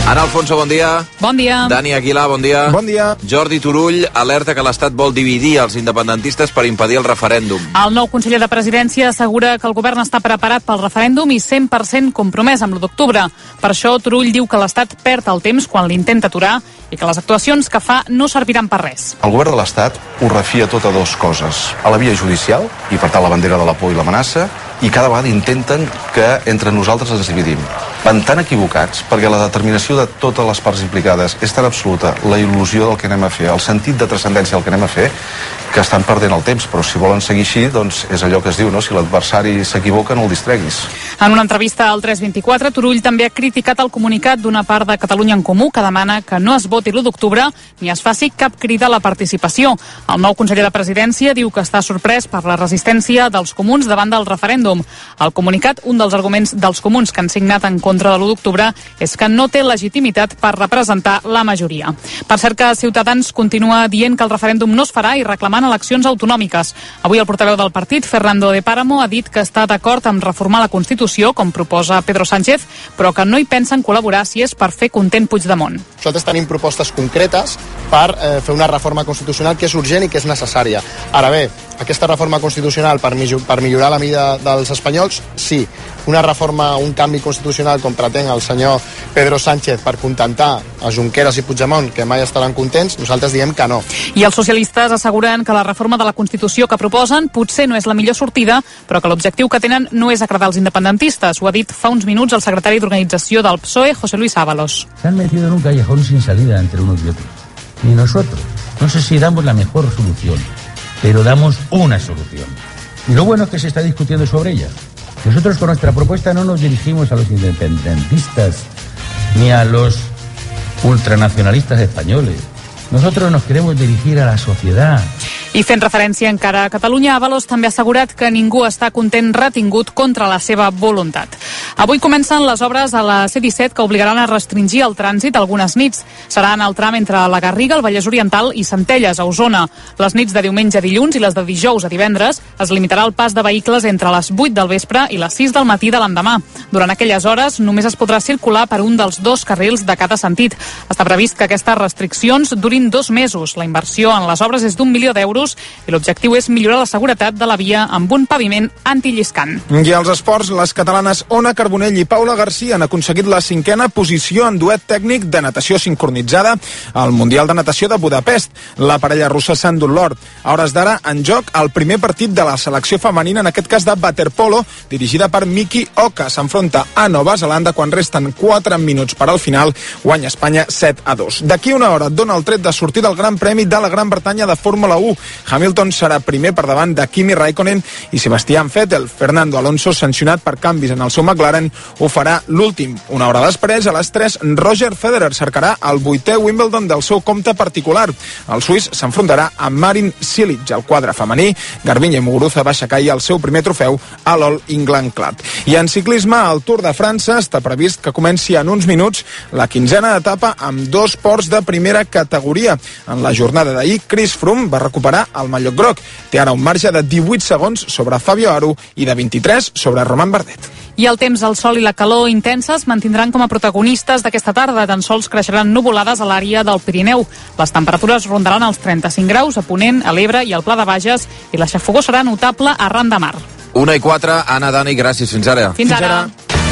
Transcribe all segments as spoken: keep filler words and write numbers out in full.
Ana Alfonso, bon dia. Bon dia. Dani Aguilar, bon dia. Bon dia. Jordi Turull alerta que l'Estat vol dividir els independentistes per impedir el referèndum. El nou conseller de Presidència assegura que el govern està preparat pel referèndum i cent per cent compromès amb l'u d'octubre. Per això, Turull diu que l'Estat perd el temps quan l'intenta aturar i que les actuacions que fa no serviran per res. El govern de l'Estat ho refia tot a dues coses. A la via judicial, i per tant la bandera de la por i l'amenaça, i cada vegada intenten que entre nosaltres ens dividim. Van tan equivocats perquè la determinació de totes les parts implicades és tan absoluta, la il·lusió del que anem a fer, el sentit de transcendència del que anem a fer, que estan perdent el temps, però si volen seguir així, doncs és allò que es diu, no? Si l'adversari s'equivoca, no el distreguis. En una entrevista al tres vint-i-quatre, Turull també ha criticat el comunicat d'una part de Catalunya en Comú que demana que no es voti l'u d'octubre ni es faci cap crida a la participació. El nou conseller de Presidència diu que està sorprès per la resistència dels comuns davant del referèndum. Al comunicat, un dels arguments dels comuns que han signat en contra de l'u d'octubre és que no té legitimitat per representar la majoria. Per cert que Ciutadans continua dient que el referèndum no es farà i reclamant eleccions autonòmiques. Avui el portaveu del partit, Fernando de Páramo, ha dit que està d'acord amb reformar la Constitució, com proposa Pedro Sánchez, però que no hi pensen col·laborar si és per fer content Puigdemont. Nosaltres tenim propostes concretes per eh, fer una reforma constitucional que és urgent i que és necessària. Ara bé, aquesta reforma constitucional per, per millorar la vida dels espanyols, sí. Una reforma, un canvi constitucional com pretén el senyor Pedro Sánchez per contentar a Junqueras i Puigdemont, que mai estaran contents, nosaltres diem que no. I els socialistes asseguren que la reforma de la Constitució que proposen potser no és la millor sortida, però que l'objectiu que tenen no és agradar als independentistes. Ho ha dit fa uns minuts el secretari d'organització del P S O E, José Luis Ábalos. Se han metido en un callejón sin salida entre unos y otros. Y nosotros, no sé si damos la mejor solución, pero damos una solución. Y lo bueno es que se está discutiendo sobre ella. Nosotros con nuestra propuesta no nos dirigimos a los independentistas ni a los ultranacionalistas españoles. Nosotros nos queremos dirigir a la sociedad. I fent referència encara a Catalunya, Ábalos també ha assegurat que ningú està content retingut contra la seva voluntat. Avui comencen les obres a la C disset que obligaran a restringir el trànsit algunes nits. Serà en el tram entre la Garriga, el Vallès Oriental i Centelles, a Osona. Les nits de diumenge a dilluns i les de dijous a divendres es limitarà el pas de vehicles entre les vuit del vespre i les sis del matí de l'endemà. Durant aquelles hores només es podrà circular per un dels dos carrils de cada sentit. Està previst que aquestes restriccions durin dos mesos. La inversió en les obres és d'un milió d'euros i l'objectiu és millorar la seguretat de la via amb un paviment antilliscant. I als esports, les catalanes Ona Carbonell i Paula Garcia han aconseguit la cinquena posició en duet tècnic de natació sincronitzada al Mundial de Natació de Budapest. La parella russa s'ha endut l'or. A hores d'ara, en joc el primer partit de la selecció femenina, en aquest cas de waterpolo, dirigida per Miki Oka. S'enfronta a Nova Zelanda quan resten quatre minuts per al final. Guanya Espanya set a dos. D'aquí una hora dona el tret de sortir del Gran Premi de la Gran Bretanya de Fórmula u. Hamilton serà primer per davant de Kimi Raikkonen i Sebastian Vettel. Fernando Alonso, sancionat per canvis en el seu McLaren, ho farà l'últim. Una hora després, a les tres, Roger Federer cercarà el vuitè Wimbledon del seu compte particular. El suís s'enfrontarà amb Marin Cilic. Al quadre femení, Garbiñe Muguruza va aixecar ahir el seu primer trofeu a l'All England Club. I en ciclisme, al Tour de França està previst que comenci en uns minuts la quinzena etapa amb dos ports de primera categoria. En la jornada d'ahir, Chris Froome va recuperar el mallot groc. Té ara un marge de divuit segons sobre Fabio Aru i de vint-i-tres sobre Romain Bardet. I el temps, el sol i la calor intensa es mantindran com a protagonistes d'aquesta tarda. Tan sols creixeran nuvolades a l'àrea del Pirineu. Les temperatures rondaran els trenta-cinc graus a Ponent, a l'Ebre i al Pla de Bages, i la xafogor serà notable arran de mar. Una i quatre, Anna, Dani, gràcies. Fins ara. Fins ara.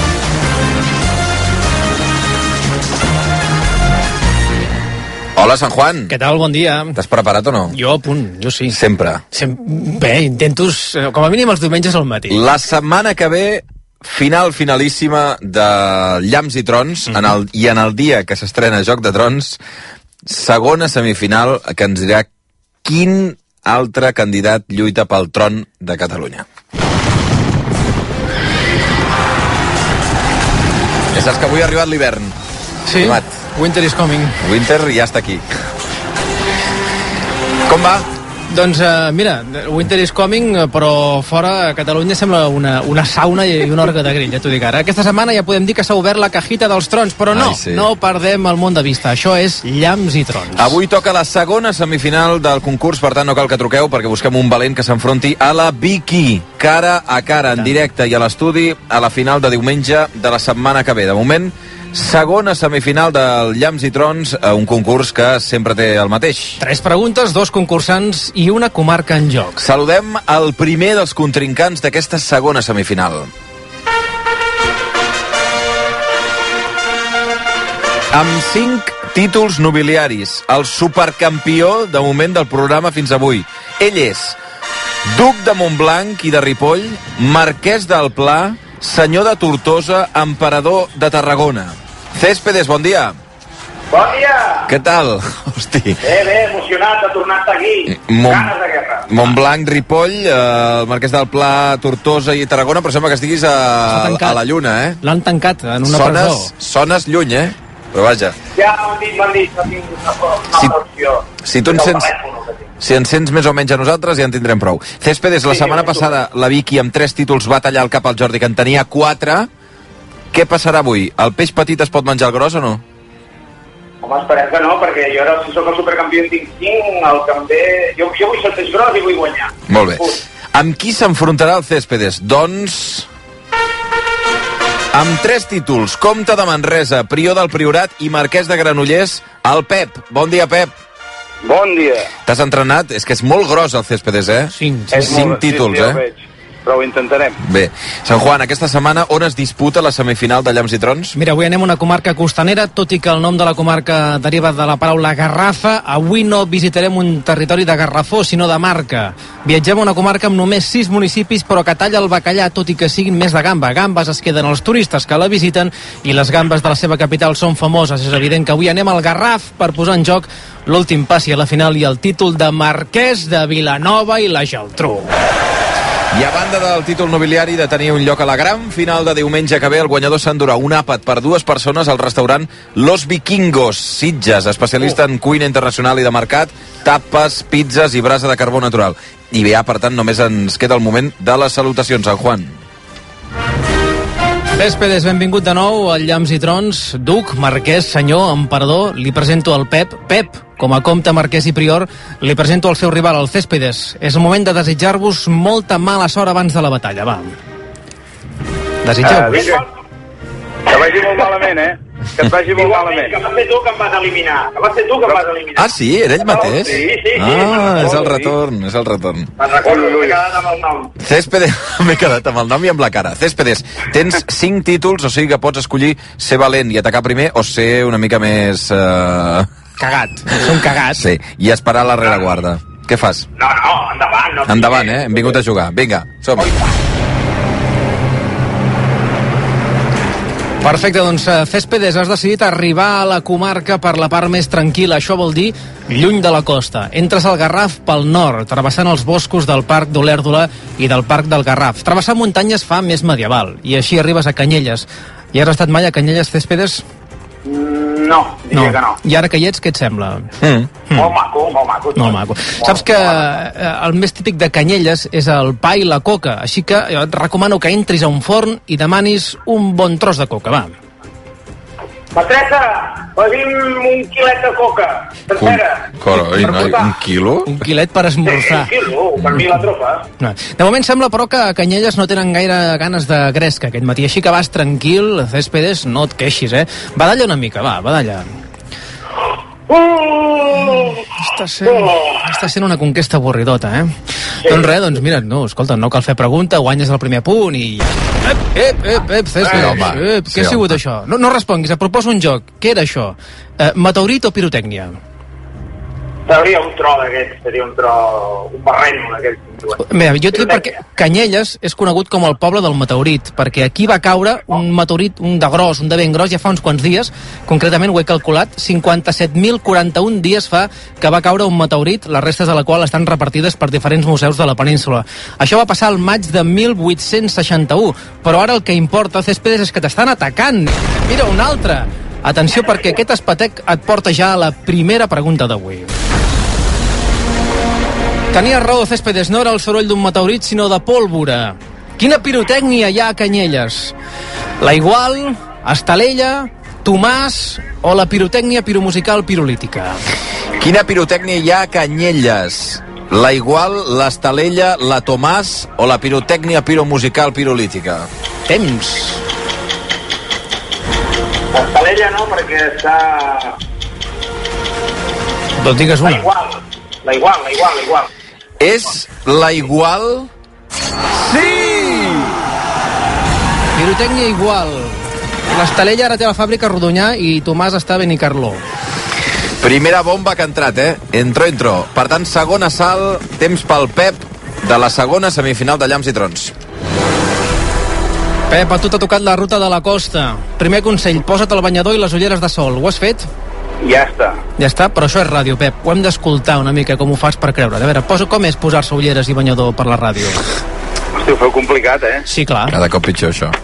Hola, Sant Juan. Què tal? Bon dia. T'has preparat o no? Jo, a punt, jo sí. Sempre. Sem Bé, intento, com a mínim els diumenges al matí. La setmana que ve, final finalíssima de Llamps i Trons, mm-hmm. en el, i en el dia que s'estrena Joc de Trons, segona semifinal que ens dirà quin altre candidat lluita pel tron de Catalunya. Ja saps que avui ha arribat l'hivern. Sí, Tomat. Winter is coming. Winter ja està aquí. Com va? Doncs uh, mira, Winter is coming, però fora a Catalunya sembla una, una sauna i un orgue de grill, ja t'ho dic ara. Aquesta setmana ja podem dir que s'ha obert la cajita dels trons, però no, Ai, sí. no perdem el món de vista. Això és Llamps i Trons. Avui toca la segona semifinal del concurs, per tant no cal que truqueu perquè busquem un valent que s'enfronti a la Vicky, cara a cara, en directe i a l'estudi, a la final de diumenge de la setmana que ve. De moment, Segona semifinal del Llamps i Trons, un concurs que sempre té el mateix. Tres preguntes, dos concursants i una comarca en joc. Saludem el primer dels contrincants d'aquesta segona semifinal. Amb cinc títols nobiliaris, el supercampió de moment del programa fins avui. Ell és duc de Montblanc i de Ripoll, marquès del Pla, senyor de Tortosa, emperador de Tarragona. Céspedes, bon dia. Bon dia. Què tal? Hosti. Bé, bé, emocionat de tornar a estar aquí. Mont... Ganes de guerra. Montblanc, Ripoll, eh, el marquès del Pla, Tortosa i Tarragona, però sembla que estiguis a, a la Lluna, eh? L'han tancat en una sones, presó. Sones lluny, eh? Però vaja. Ja m'han dit, m'han dit, no tinc una, una si, opció. Si tu ens sents, si ens sents més o menys a nosaltres, ja en tindrem prou. Céspedes, la sí, setmana passada la Vicky amb tres títols va tallar el cap al Jordi, que en tenia quatre. Què passarà avui? El peix petit es pot menjar el gros o no? Home, esperem que no, perquè jo ara, si sóc el supercampió en tinc cinc, el que em ve... Jo, jo vull ser el peix gros i vull guanyar. Molt bé. Uf. Amb qui s'enfrontarà el Céspedes? Doncs... amb tres títols, comte de Manresa, prior del Priorat i marquès de Granollers, el Pep. Bon dia, Pep. Bon dia. T'has entrenat? És que és molt gros el Céspedes, eh? Cinc, cinc, cinc títols, sí, sí, eh? Veig. Però ho intentarem. Bé. Sant Juan, aquesta setmana on es disputa la semifinal de Llamps i Trons? Mira, avui anem a una comarca costanera, tot i que el nom de la comarca deriva de la paraula garrafa. Avui no visitarem un territori de garrafó, sinó de marca. Viatgem a una comarca amb només sis municipis, però que talla el bacallà, tot i que siguin més de gamba. Gambes es queden els turistes que la visiten i les gambes de la seva capital són famoses. És evident que avui anem al Garraf per posar en joc l'últim passi a la final i el títol de marquès de Vilanova i la Geltrú. I a banda del títol nobiliari de tenir un lloc a la gran final de diumenge que ve, el guanyador s'endurà un àpat per dues persones al restaurant Los Vikingos, Sitges, especialista en cuina internacional i de mercat, tapes, pizzas i brasa de carbó natural. I bé, per tant, només ens queda el moment de les salutacions, Sant Juan. Céspedes, benvingut de nou al Llamps i Trons. Duc, marquès, senyor, emperador, li presento el Pep. Pep, com a comte, marquès i prior, li presento el seu rival, el Céspedes. És el moment de desitjar-vos molta mala sort abans de la batalla, va. Desitgeu-vos. Uh, que vagi molt malament, eh? Que et vagi molt malament. Que va ser tu que em vas eliminar. Que va ser tu que em vas eliminar. Ah, sí? Era ell mateix? Sí, sí, sí. Ah, és el retorn, és el retorn. Me'n recordo, m'he quedat amb el nom. Céspedes, m'he quedat amb el nom i amb la cara. Céspedes, tens cinc títols, o sigui que pots escollir ser valent i atacar primer o ser una mica més... Uh... Cagat. Som cagats. Sí, i esperar la rereguarda. Què fas? No, no, endavant. No endavant, eh? Hem vingut a jugar. Vinga, som-hi. Perfecte, doncs Céspedes, has decidit arribar a la comarca per la part més tranquil·la, això vol dir lluny de la costa. Entres al Garraf pel nord, travessant els boscos del Parc d'Olèrdola i del Parc del Garraf. Travessar muntanyes fa més medieval, i així arribes a Canyelles. Hi has estat mai a Canyelles, Céspedes? No, diria no. que no. I ara que hi ets, què et sembla? Mm. Mm. Molt maco, molt maco. Molt maco. Molt, Saps que eh, el més típic de Canyelles és el pa i la coca, així que jo et recomano que entris a un forn i demanis un bon tros de coca, va. Mestressa, posi'm un quilet de coca, sencera. Carai, noi, un quilo? Un quilet per esmorzar. Sí, un quilo, per mi la tropa. No. De moment sembla, però, que a Canyelles no tenen gaire ganes de gresca aquest matí, així que vas tranquil, Céspedes, no et queixis, eh? Badalla una mica, va, badalla. Uh! Està sent, uh! està sent una conquesta avorridota, eh? Sí. Doncs res, doncs mira, no, escolta, no cal fer pregunta, guanyes el primer punt i... Ep, ep, ep, ep, Céspedes, home, ep, què sí, ha sigut home. això? No, no responguis, et proposo un joc. Què era això? Eh, meteorit o pirotècnia? Seria un tro d'aquest, seria un tro... un barreno d'aquest. Mira, jo et dic perquè Canyelles és conegut com el poble del meteorit, perquè aquí va caure un meteorit, un de gros, un de ben gros, ja fa uns quants dies, concretament ho he calculat, cinquanta-set mil quaranta-un dies fa que va caure un meteorit, les restes de la qual estan repartides per diferents museus de la península. Això va passar al maig de mil vuit-cents seixanta-u, però ara el que importa, Céspedes, és que t'estan atacant. Mira, un altre. Atenció, perquè aquest espatec et porta ja a la primera pregunta d'avui. Tenies raó, Céspedes, no era el soroll d'un meteorit, sinó de pólvora. Quina pirotècnia hi ha a Canyelles? La Igual, Estalella, Tomàs o la pirotècnia piromusical pirolítica? Quina pirotècnia hi ha a Canyelles? La Igual, l'Estalella, la Tomàs o la pirotècnia piromusical pirolítica? Temps. Estalella. Estalella no, perquè està... Doncs digues una. La igual, la igual, la igual, la igual. És la igual... Sí! Pirotècnia igual. L'Estalella ara té la fàbrica a Rodonyà i Tomàs està a Benicarló. Primera bomba que ha entrat, eh? Entro, entro. Per tant, segona salt, temps pel Pep de la segona semifinal de Llamps i Trons. Pep, a tu t'ha tocat la ruta de la costa. Primer consell, posa't el banyador i les ulleres de sol. Ho has fet? Ja està. Ja està, però això és ràdio, Pep. Ho hem d'escoltar una mica, com ho fas per creure. A veure, posa, com és posar-se ulleres i banyador per la ràdio? Hosti, ho feu complicat, eh? Sí, clar. Cada cop pitjor, això.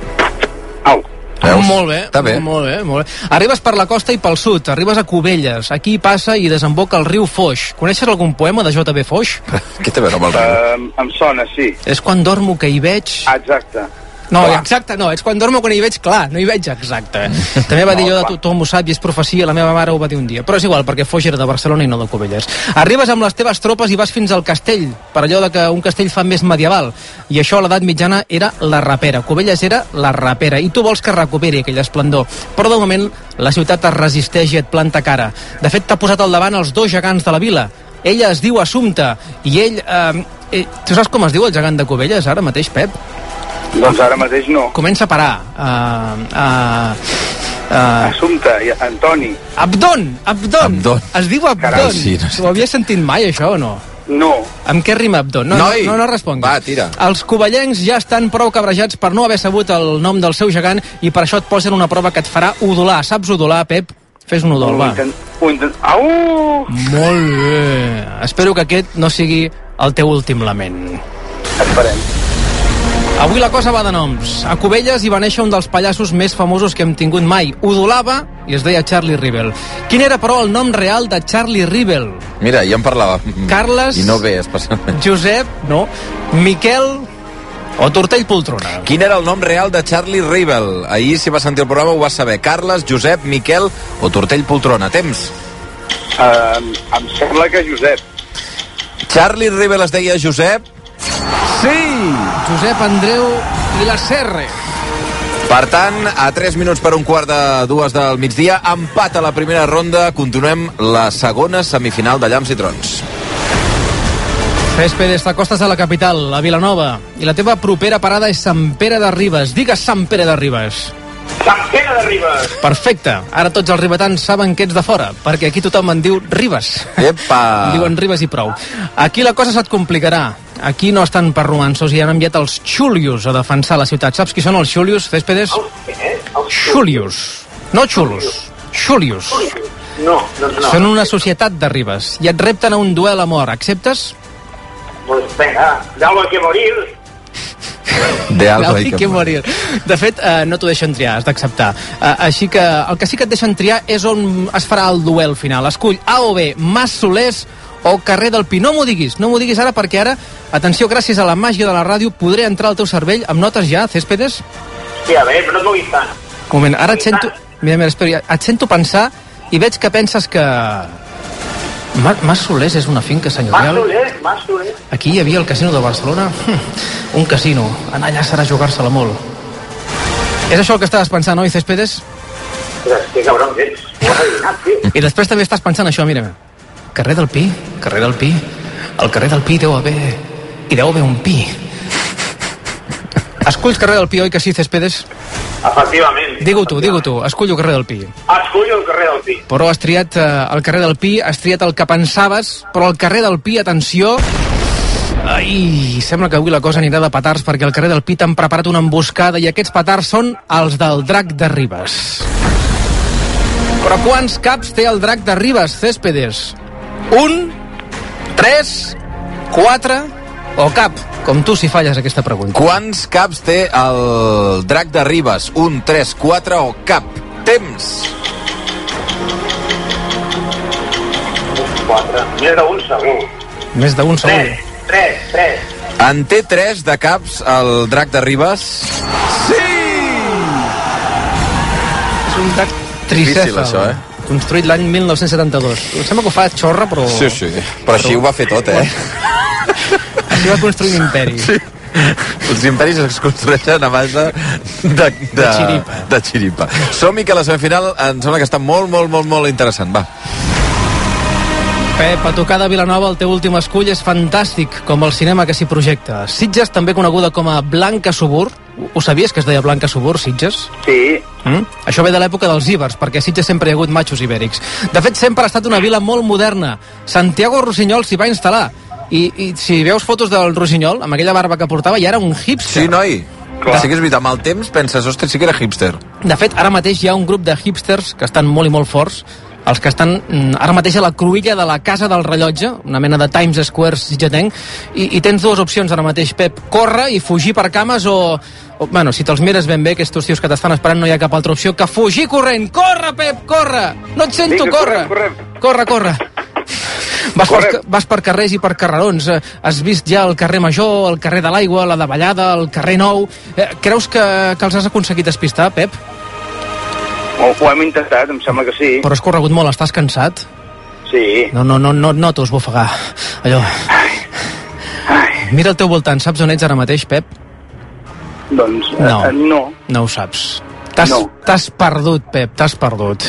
Au. Veus? Molt bé, Està bé. molt bé, molt bé. Arribes per la costa i pel sud, arribes a Cubelles. Aquí passa i desemboca el riu Foix. Coneixes algun poema de J B Foix? Què té a veure amb el riu? Uh, em sona, sí. És quan dormo que hi veig... Exacte. No, Clar. exacte, no, és quan dormo quan hi veig, clar, no hi veig exacte. També va dir No, jo de clar. tothom ho sap i és profecia, la meva mare ho va dir un dia. Però és igual, perquè Foix era de Barcelona i no de Cubelles. Arribes amb les teves tropes i vas fins al castell, per allò de que un castell fa més medieval. I això a l'edat mitjana era la rapera. Cubelles era la rapera. I tu vols que recuperi aquell esplendor. Però de moment la ciutat es resisteix i et planta cara. De fet, t'ha posat al davant els dos gegants de la vila. Ella es diu Assumpta i ell... Eh, eh, tu saps com es diu el gegant de Cubelles ara mateix, Pep? Doncs ara mateix no. Comença a parar. Uh, uh, uh, Assumpta, i Antoni. Abdon, Abdon. Abdon. Es diu Abdon. Caram, sí, no sé. Ho havies sentit mai, això, o no? No. Amb què rima Abdon? No, Noi! no, no, no responguis. Va, tira. Els covellencs ja estan prou cabrejats per no haver sabut el nom del seu gegant i per això et posen una prova que et farà udolar. Saps udolar, Pep? Fes un udol, va. Ho intent... Ho intent... Au! Molt bé. Espero que aquest no sigui el teu últim lament. Esperem. Avui la cosa va de noms. A Cubelles hi va néixer un dels pallassos més famosos que hem tingut mai. Udolava i es deia Charlie Rivel. Quin era, però, el nom real de Charlie Rivel? Mira, ja en parlava. Carles... I no bé, especialment. Josep, no. Miquel o Tortell Poltrona? Quin era el nom real de Charlie Rivel? Ahir, si va sentir el programa, ho vas saber. Carles, Josep, Miquel o Tortell Poltrona. Temps? Uh, em sembla que Josep. Charlie Rivel es deia Josep? Sí! Josep Andreu i la Serre. Per tant, a tres minuts per un quart de dues del migdia, empat a la primera ronda, continuem la segona semifinal de Llamps i Trons. Céspedes, t'acostes a la capital, a Vilanova, i la teva propera parada és Sant Pere de Ribes. Digues Sant Pere de Ribes. Sant Pere de Ribes. Perfecte. Ara tots els ribetans saben que ets de fora, perquè aquí tothom en diu Ribes. Epa! En diuen Ribes i prou. Aquí la cosa se't complicarà. Aquí no estan per romansos i han enviat els Xulius a defensar la ciutat. Saps qui són els Xulius, Céspedes? Xulius. No Xulos. Xulius. No, doncs no. Són una societat de Ribes i et repten a un duel a mort. Acceptes? Pues venga, d'algo hay que morir. De algo Hay que morir. De fet, eh, no t'ho deixen triar, has d'acceptar. Eh, així que el que sí que et deixen triar és on es farà el duel final. Escull A o B, Mas Solers o carrer del Pi. No m'ho diguis, no m'ho diguis ara perquè ara, atenció, gràcies a la màgia de la ràdio, podré entrar al teu cervell amb notes ja, Céspedes? Sí, a veure, però no et moguis tant. Un moment, ara et sento... Mira, mira, espera, et sento pensar i veig que penses que... Ma- Mas Solers és una finca Mas senyorial. Soler, Mas Soler. Aquí hi havia el casino de Barcelona. Hm, un casino. Anar allà serà jugar-se-la molt. És això el que estaves pensant, oi, Céspedes? Que cabron que ets. Ho has adivinat, tio. I després també estàs pensant això, mira. Carrer del Pi, carrer del Pi. Al carrer del Pi deu haver... Hi deu haver un pi. Esculls carrer del Pi, oi que sí, Céspedes? Efectivament. Digue-ho tu, digue-ho tu. Escullo carrer del Pi. Escullo el carrer del Pi. Però has triat eh, el carrer del Pi, has triat el que pensaves, però el carrer del Pi, atenció... Ai, sembla que avui la cosa anirà de petards perquè al carrer del Pi t'han preparat una emboscada i aquests petards són els del Drac de Ribes. Però quants caps té el Drac de Ribes, Céspedes? Un, tres, quatre o cap? Com tu si falles aquesta pregunta. Quants caps té el Drac de Ribes? Un, tres, quatre o cap? Temps! Quatre. Més d'un segur. Més d'un segur. Tres, tres, tres. En té tres de caps el Drac de Ribes? Sí! És un drac Difícil, tricèfal. això, eh? Construït l'any mil nou-cents setanta-dos. Em sembla que ho fa xorra, però... Sí, sí. Però així ho va fer tot, eh? Així va construir un imperi. Sí. Els imperis es construeixen a base de, de, de, xiripa. de xiripa. Som-hi, que la semifinal em sembla que està molt, molt, molt, molt interessant. Va. Pep, a tocar de Vilanova, el teu últim escull és fantàstic, com el cinema que s'hi projecta. Sitges, també coneguda com a Blanca Subur. Ho sabies, que es deia Blanca Subur, Sitges? Sí. Mm? Això ve de l'època dels ibers, perquè a Sitges sempre hi ha hagut matxos ibèrics. De fet, sempre ha estat una vila molt moderna. Santiago Rossinyol s'hi va instal·lar. I, I si veus fotos del Rossinyol, amb aquella barba que portava, ja era un hipster. Sí, noi. Clar. Sí que és veritat, amb el temps penses, ostres, sí que era hipster. De fet, ara mateix hi ha un grup de hipsters que estan molt i molt forts, els que estan ara mateix a la cruïlla de la Casa del Rellotge, una mena de Times Square sitgetenc, i, i tens dues opcions ara mateix, Pep: córrer i fugir per cames, o, o bueno, si te'ls mires ben bé, aquests tios que t'estan esperant, no hi ha cap altra opció que fugir corrent. Corre, Pep, corre! No et sento, Vinga, corre! corre, Corre, corre! Vas per, vas per carrers i per carrerons. Has vist ja el carrer Major, el carrer de l'Aigua, la Davallada, el carrer Nou. Eh, creus que, que els has aconseguit despistar, Pep? Ho, ho hem intentat, em sembla que sí. Però has corregut molt, estàs cansat? Sí. No, no, no, no et noto esbufegar. Allò... Ai. Ai. Mira al teu voltant, saps on ets ara mateix, Pep? Doncs no. Eh, no. No ho saps. T'has no. T'has perdut, Pep, t'has perdut.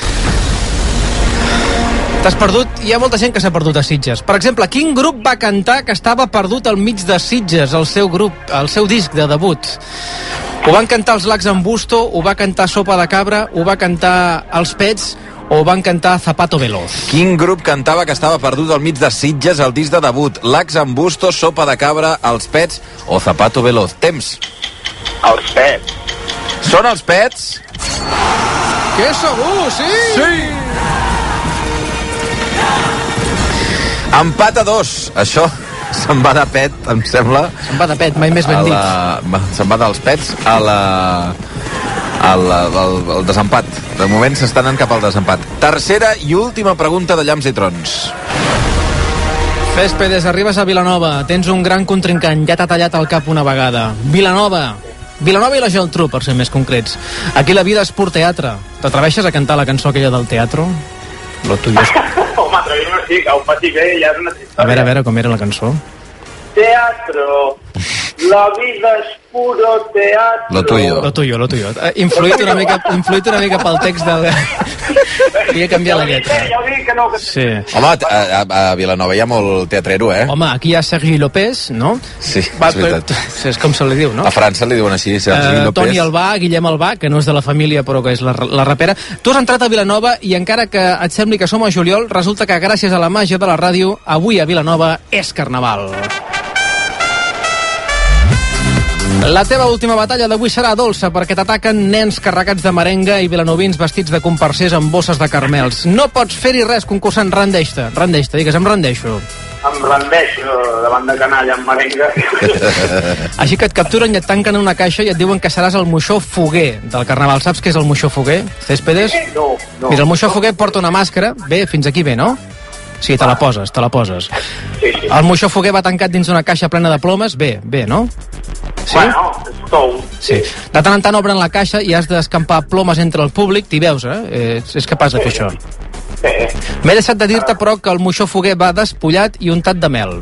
T'has perdut, hi ha molta gent que s'ha perdut a Sitges. Per exemple, quin grup va cantar que estava perdut al mig de Sitges, el seu grup, el seu disc de debut? Ho van cantar els Lacs en Busto, ho va cantar Sopa de Cabra, ho va cantar Els Pets, o van cantar Zapato Veloz? Quin grup cantava que estava perdut al mig de Sitges, el disc de debut? Lacs en Busto, Sopa de Cabra, Els Pets o Zapato Veloz? Temps. Els Pets. Són Els Pets? Que segur, sí! Sí! Empat a dos. Això se'n va de pet, em sembla. Se'n va de pet, mai més ben dit. La... Se'n va dels pets a la... al, al, al desempat. De moment s'estan anant cap al desempat. Tercera i última pregunta de Llamps i Trons. Céspedes, arribes a Vilanova, tens un gran contrincant, ja t'ha tallat el cap una vegada. Vilanova. Vilanova i la Geltrú, per ser més concrets. Aquí la vida és pur teatre. T'atreveixes a cantar la cançó aquella del teatro? Lo tuyo es... Home, atrevir-me sí, que ho faci bé, ja és una història. A veure, a veure, com era la cançó? Teatro, la vida es puro teatro. Lo tuyo. Lo tuyo, lo tuyo. Influït una mica, influït una mica pel text del... Havia canviat la lletra. Ja ho dic que no... Que... Sí. Home, a, a, a Vilanova hi ha molt teatrero, eh? Home, aquí hi ha Sergi López, no? Sí, Va, és veritat. És com se li diu, no? A França li diuen així, Sergi Uh, López. Toni Albà, Guillem Albà, que no és de la família però que és la, la rapera. Tu has entrat a Vilanova i encara que et sembli que som a juliol, resulta que gràcies a la màgia de la ràdio, avui a Vilanova és Carnaval. La teva última batalla d'avui serà dolça perquè t'ataquen nens carregats de merenga i vilanovins vestits de comparsers amb bosses de carmels. No pots fer-hi res, concursant, rendeix-te. Rendeix-te, digues, em rendeixo. Em rendeixo davant de canalla amb merenga. Així que et capturen i et tanquen en una caixa i et diuen que seràs el moixó foguer del Carnaval. Saps què és el moixó foguer, Céspedes? No, no. Mira, el moixó foguer porta una màscara. Bé, fins aquí bé, no? Sí, te la poses, te la poses. Sí, sí. El moixó foguer va tancat dins d'una caixa plena de plomes. Bé, bé, no? Sí? Bueno, és tou. Sí. De tant en tant obren la caixa i has d'escampar plomes entre el públic. T'hi veus, eh? Ets, és capaç de fer això. Sí. M'he deixat de dir-te, però, que el moixó foguer va despullat i untat de mel.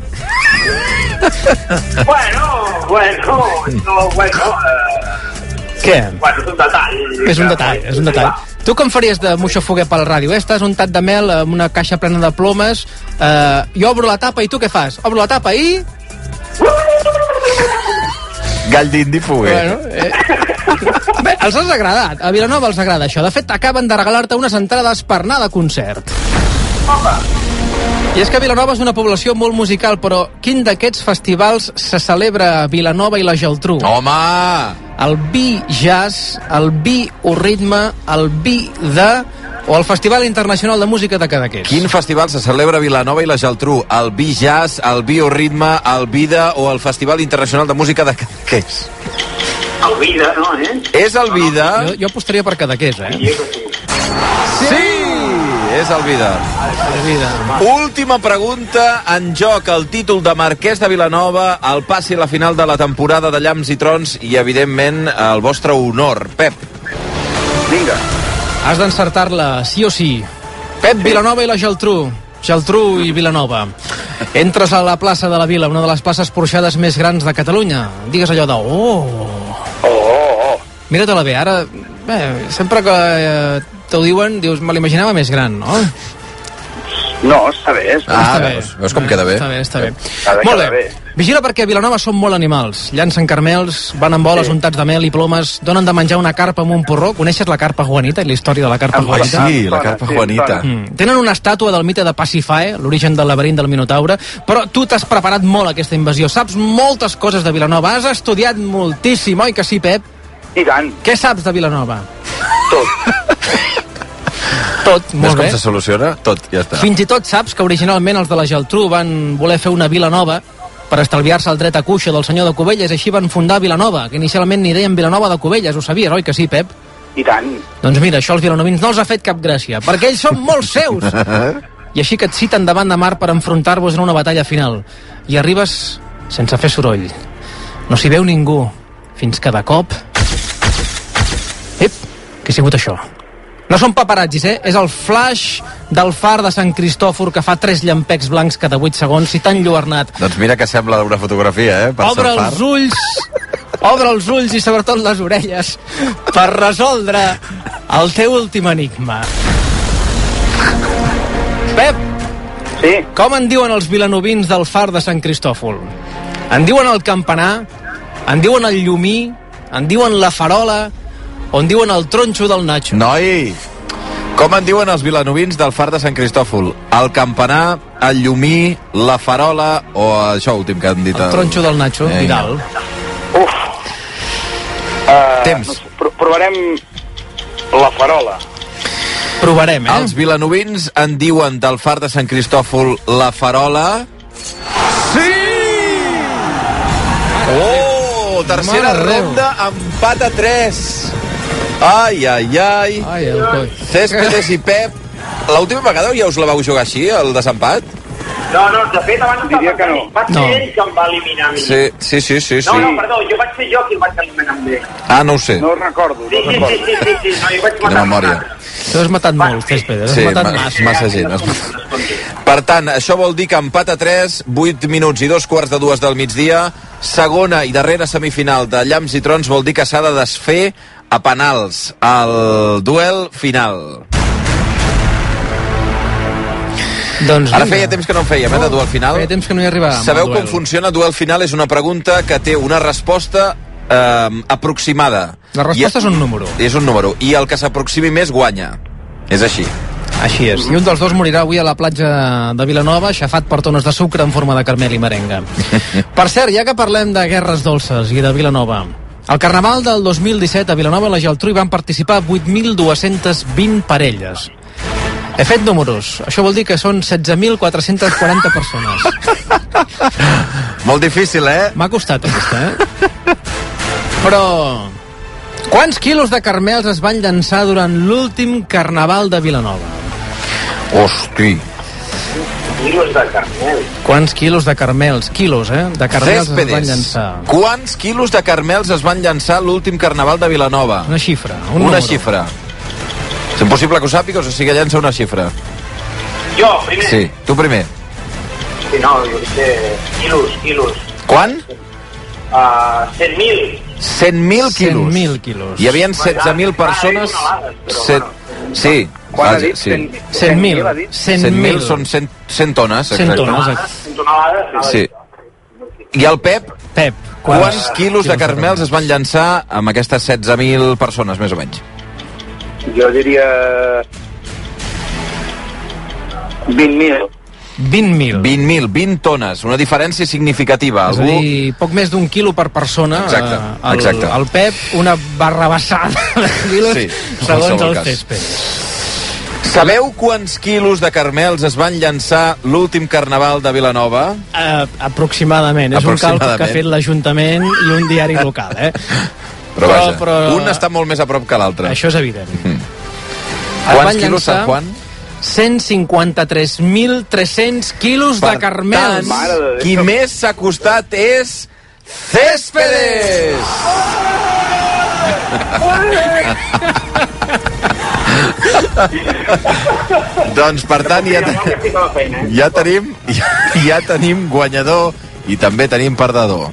Bueno, bueno, no, bueno... Eh, Què? bueno, és un detall. És un detall, és un detall. Tu com faries de moixó foguer per la ràdio? Eh? Estàs untat de mel amb una caixa plena de plomes, eh, jo obro la tapa i tu què fas? Obro la tapa i... Gall d'indi foguer. Bueno, eh... Bé, els has agradat. A Vilanova els agrada això. De fet, acaben de regalar-te unes entrades per anar de concert. Opa. I és que Vilanova és una població molt musical, però quin d'aquests festivals se celebra a Vilanova i la Geltrú? Home! El Vi Jazz, el Vi Urritme, el Vi de... o el Festival Internacional de Música de Cadaqués? Quin festival se celebra a Vilanova i la Geltrú? El Vi Jazz, el Bioritme, el Vida o el Festival Internacional de Música de Cadaqués? El Vida, no, eh? És el Vida? Jo, jo apostaria per Cadaqués, eh? Sí! Sí! És el Vida. El Vida. Última pregunta en joc, el títol de Marquès de Vilanova, el pas i la final de la temporada de Llamps i Trons i, evidentment, el vostre honor. Pep. Vinga. Has d'encertar-la, sí o sí. Pep, Vilanova i la Geltrú. Geltrú i Vilanova. Entres a la plaça de la Vila, una de les places porxades més grans de Catalunya. Digues allò de... Oh! Oh, oh, oh. Mira-te-la bé, ara... Bé, sempre que eh, t'ho diuen, dius, me l'imaginava més gran, no? No, està bé. Està Ah, està bé. veus, veus com queda bé? Està bé, està bé. Ha de Molt quedar bé. bé. Vigila perquè a Vilanova són molt animals. Llancen carmels, van amb boles Sí. untats de mel i plomes, donen de menjar una carpa amb un porró. Coneixes la carpa Juanita i la història de la carpa Em Ah, Juanita? sí, la carpa Sí, Juanita. sí. Mm. Tenen una estàtua del mite de Pasífae, l'origen del laberint del Minotaure, però tu t'has preparat molt aquesta invasió. Saps moltes coses de Vilanova. Has estudiat moltíssim, oi que sí, Pep? I tant, Què saps de Vilanova? tot. Tot, Veus molt com bé. se soluciona? Tot, ja està. Fins i tot saps que originalment els de la Geltrú van voler fer una vila nova per estalviar-se el dret a cuixa del senyor de Cubelles, així van fundar Vilanova, que inicialment ni deien Vilanova de Cubelles, ho sabies, oi que sí, Pep? I tant. Doncs mira, això als vilanovins no els ha fet cap gràcia, perquè ells són molt seus. I així que et citen davant de mar per enfrontar-vos en una batalla final. I arribes sense fer soroll. No s'hi veu ningú, fins que de cop... Ep, què ha sigut això? No són paparazzis, eh? És el flash del far de Sant Cristòfor que fa tres llampecs blancs cada vuit segons i tan lluernat. Doncs mira que sembla una fotografia, eh? Per Obre surfar. els ulls, obre els ulls i sobretot les orelles per resoldre el teu últim enigma. Pep, Sí? com en diuen els vilanovins del far de Sant Cristòfol? En diuen el campanar, en diuen el llumí, en diuen la farola, o en diuen el tronxo del Nacho? Noi, com en diuen els vilanovins del far de Sant Cristòfol? El campanar, el llumí, la farola o això últim que han dit? El tronxo del Nacho, Vinga. Vidal. Uf. Uh, Temps. No sé, pro provarem la farola. Provarem, eh? Els vilanovins en diuen del far de Sant Cristòfol la farola... Sí! Oh, tercera Mare de Déu. ronda, empat a tres. Ai, ai, ai. Ai, el coi. Céspedes i Pep, l'última vegada ja us la vau jugar així, el desempat? No, no, de fet, abans Diria que no. Va ser No. ell que em va eliminar a mi. Sí, sí, sí, sí. sí. No, no, perdó, jo vaig ser jo qui el vaig eliminar amb ell. Ah, no ho sé. No ho recordo, Sí, no ho sí, sí, recordo. sí, sí, sí, no, jo vaig Quina matar memòria. un altre. Tu has matat molt, Céspedes, has Sí, matat ma massa. massa gent. has matat. Per tant, això vol dir que empat a tres, vuit minuts i dos quarts de dues del migdia, segona i darrera semifinal de Llamps i Trons vol dir que s'ha de desfer a penals el duel final. Doncs Ara vinga. feia temps que no en fèiem, eh, de duel final. Feia temps que no hi arribàvem. al Sabeu duel. com funciona duel final? És una pregunta que té una resposta eh, aproximada. La resposta I és un número. És un número. I el que s'aproximi més guanya. És així. Així és. I un dels dos morirà avui a la platja de Vilanova, aixafat per tones de sucre en forma de carmel i merenga. Per cert, ja que parlem de guerres dolces i de Vilanova, al Carnaval del dos mil disset a Vilanova i la Geltrú hi van participar vuit mil dos-cents vint parelles. He fet números. Això vol dir que són setze mil quatre-cents quaranta persones. Molt difícil, eh? M'ha costat aquesta, eh? Però... Quants quilos de carmels es van llançar durant l'últim Carnaval de Vilanova? Hosti. Quilos de carmel. Quants quilos de carmels? Quilos, eh? De carmels es van Céspedes, llançar. quants quilos de carmels es van llançar l'últim carnaval de Vilanova? Una xifra, un Una número. xifra. És impossible que ho sàpigues, o sigui, llença una xifra. Jo, primer. Sí, tu primer. Sí, no, jo sé, quilos, quilos. Quan? Uh, cent mil. cent mil quilos. cent mil quilos. Hi havia setze mil persones... Set... Sí, Quan ha vaja, dit? sí. Cent- cent mil. ha dit? cent cent mil mil. són cent, cent tones. cent exacte. tones. Cent tonelades. Sí. I el Pep, Pep, quants quilos de carmels es van llançar amb aquestes setze mil persones, més o menys? Jo diria... vint mil. vint mil. vint mil, vint tones, una diferència significativa. És a dir, poc més d'un quilo per persona. Exacte, Eh, el, exacte. el Pep, una barrabassada de quilos, Sí, segons qualsevol el cas. Céspedes. Sabeu quants quilos de carmels es van llançar l'últim carnaval de Vilanova? Uh, aproximadament. És un càlcul que ha Aproximadament. fet l'Ajuntament i un diari local, eh? Però, Però- vaja, però- un està molt més a prop que l'altre. Això és evident. Mm. Es Quants van quilos, llançar sap quan? cent cinquanta-tres mil tres-cents quilos de carmels. Mare de Déu. Qui més s'ha costat és Céspedes! Doncs, per tant, ja, ja tenim ja, ja tenim guanyador i també tenim perdedor.